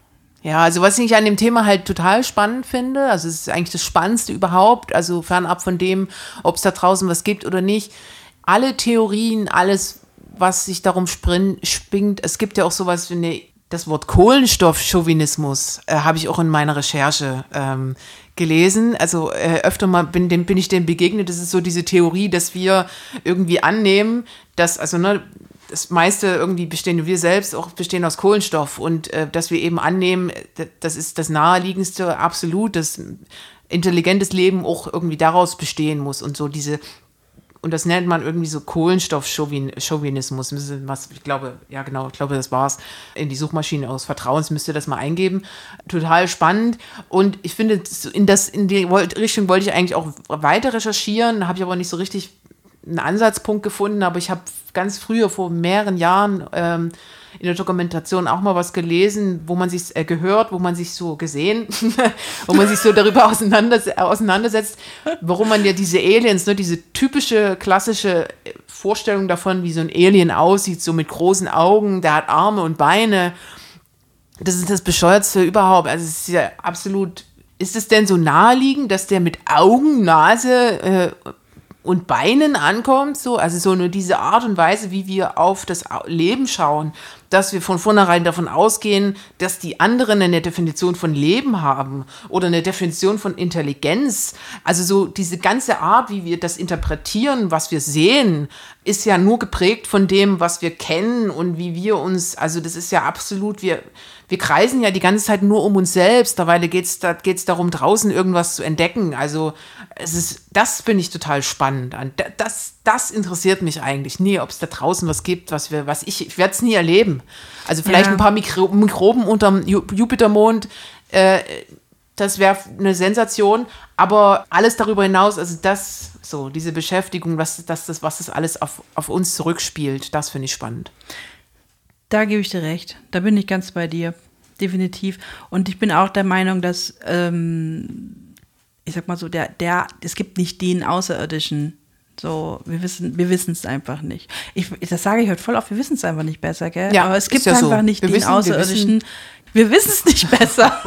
Ja, also was ich an dem Thema halt total spannend finde, also es ist eigentlich das Spannendste überhaupt, also fernab von dem, ob es da draußen was gibt oder nicht, alle Theorien, alles, was sich darum spinnt, es gibt ja auch sowas wie eine das Wort Kohlenstoffchauvinismus äh, habe ich auch in meiner Recherche ähm, gelesen. Also äh, öfter mal bin, dem, bin ich dem begegnet. Das ist so diese Theorie, dass wir irgendwie annehmen, dass also ne, das meiste irgendwie bestehen, wir selbst auch bestehen aus Kohlenstoff und äh, dass wir eben annehmen, das ist das naheliegendste absolut, dass intelligentes Leben auch irgendwie daraus bestehen muss und so diese. Und das nennt man irgendwie so Kohlenstoffchauvinismus. Was, ich glaube, ja genau, ich glaube, das war's. In die Suchmaschine eures Vertrauens müsst ihr das mal eingeben. Total spannend. Und ich finde, in, das, in die Richtung wollte ich eigentlich auch weiter recherchieren. Habe ich aber nicht so richtig einen Ansatzpunkt gefunden. Aber ich habe ganz früher, vor mehreren Jahren, ähm, in der Dokumentation auch mal was gelesen, wo man sich äh, gehört, wo man sich so gesehen, wo man sich so darüber auseinander, auseinandersetzt, warum man ja diese Aliens, ne, diese typische, klassische Vorstellung davon, wie so ein Alien aussieht, so mit großen Augen, der hat Arme und Beine. Das ist das Bescheuertste überhaupt. Also es ist ja absolut, ist es denn so naheliegend, dass der mit Augen, Nase äh, und Beinen ankommt, so, also so nur diese Art und Weise, wie wir auf das Leben schauen, dass wir von vornherein davon ausgehen, dass die anderen eine Definition von Leben haben oder eine Definition von Intelligenz. Also so diese ganze Art, wie wir das interpretieren, was wir sehen, ist ja nur geprägt von dem, was wir kennen und wie wir uns, also das ist ja absolut, wir, wir kreisen ja die ganze Zeit nur um uns selbst. Dabei geht es da, geht's darum, draußen irgendwas zu entdecken. Also es ist, das finde ich total spannend. Das, das interessiert mich eigentlich nie, ob es da draußen was gibt, was wir, was ich, ich werde es nie erleben. Also vielleicht
Ja.
ein paar Mikro, Mikroben unterm Ju- Jupitermond, äh, das wäre eine Sensation. Aber alles darüber hinaus, also das, so diese Beschäftigung, was das, das, was das alles auf, auf uns zurückspielt, das finde ich spannend.
Da gebe ich dir recht. Da bin ich ganz bei dir. Definitiv. Und ich bin auch der Meinung, dass, ähm, ich sag mal so, der, der, es gibt nicht den Außerirdischen. So, wir wissen, wir wissen es einfach nicht. Ich, das sage ich heute voll oft, wir wissen es einfach nicht besser, gell?
Ja,
aber es
ist
gibt
ja so.
einfach nicht
Wir
den
wissen- wir
Außerirdischen. Wir wissen es nicht besser.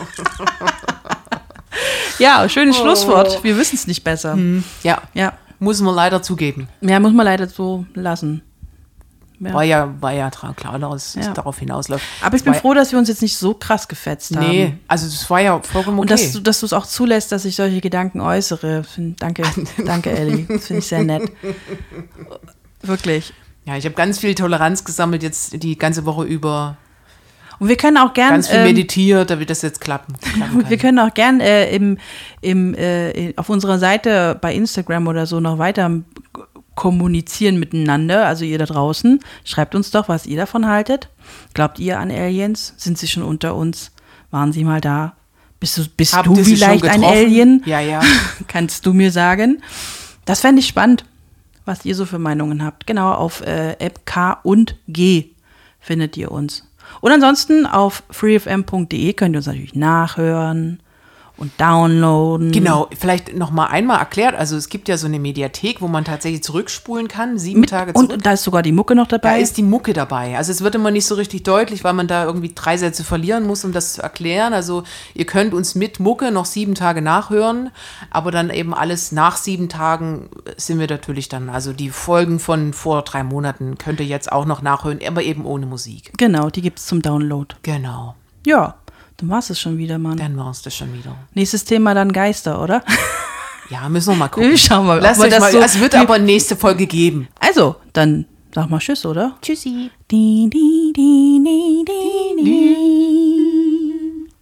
Ja, schönes Schlusswort. Wir wissen es nicht besser.
Ja,
Ja.
muss man leider zugeben.
Ja, muss man leider so lassen. Ja.
War ja, war ja tra- klar, dass es
Ja.
darauf hinausläuft.
Aber ich
Es
bin
war-
froh, dass wir uns jetzt nicht so krass gefetzt haben.
Nee, also das war ja vollkommen okay.
Und dass du, dass du es auch zulässt, dass ich solche Gedanken äußere. Find, danke, danke, Elli. Das finde ich sehr nett. Wirklich.
ja, ich habe ganz viel Toleranz gesammelt jetzt die ganze Woche über.
Und wir können auch gern,
Ganz viel
ähm,
meditiert, damit das jetzt klappen, klappen kann.
wir können auch gern äh, im, im, äh, auf unserer Seite bei Instagram oder so noch weiter kommunizieren miteinander. Also ihr da draußen, schreibt uns doch, was ihr davon haltet. Glaubt ihr an Aliens? Sind sie schon unter uns? Waren sie mal da? Bist du, bist
Habt
du
ihr sie schon
vielleicht ein
getroffen?
Alien?
Ja, ja.
Kannst du mir sagen? Das fände ich spannend, was ihr so für Meinungen habt. Genau, auf äh, App K und G findet ihr uns. Und ansonsten auf freefm punkt de könnt ihr uns natürlich nachhören und downloaden.
Genau, vielleicht noch mal einmal erklärt, also es gibt ja so eine Mediathek, wo man tatsächlich zurückspulen kann, sieben
Mit,
Tage zurück.
und da ist sogar die Mucke noch
Da
dabei.
ist die Mucke dabei. Also es wird immer nicht so richtig deutlich, weil man da irgendwie drei Sätze verlieren muss, um das zu erklären. Also ihr könnt uns mit Mucke noch sieben Tage nachhören, aber dann eben alles nach sieben Tagen sind wir natürlich dann, also die Folgen von vor drei Monaten könnt ihr jetzt auch noch nachhören, aber eben ohne Musik.
Genau, die gibt es zum Download.
Genau,
Ja, dann war es schon wieder, Mann.
dann war es das schon wieder.
Nächstes Thema dann Geister, oder?
Ja, müssen wir mal gucken.
Wir schauen mal, ob
Lasst
wir
euch
das
mal,
so-
es wird aber nächste Folge geben.
Also, dann sag mal Tschüss, oder?
Tschüssi.
Die, die, die, die,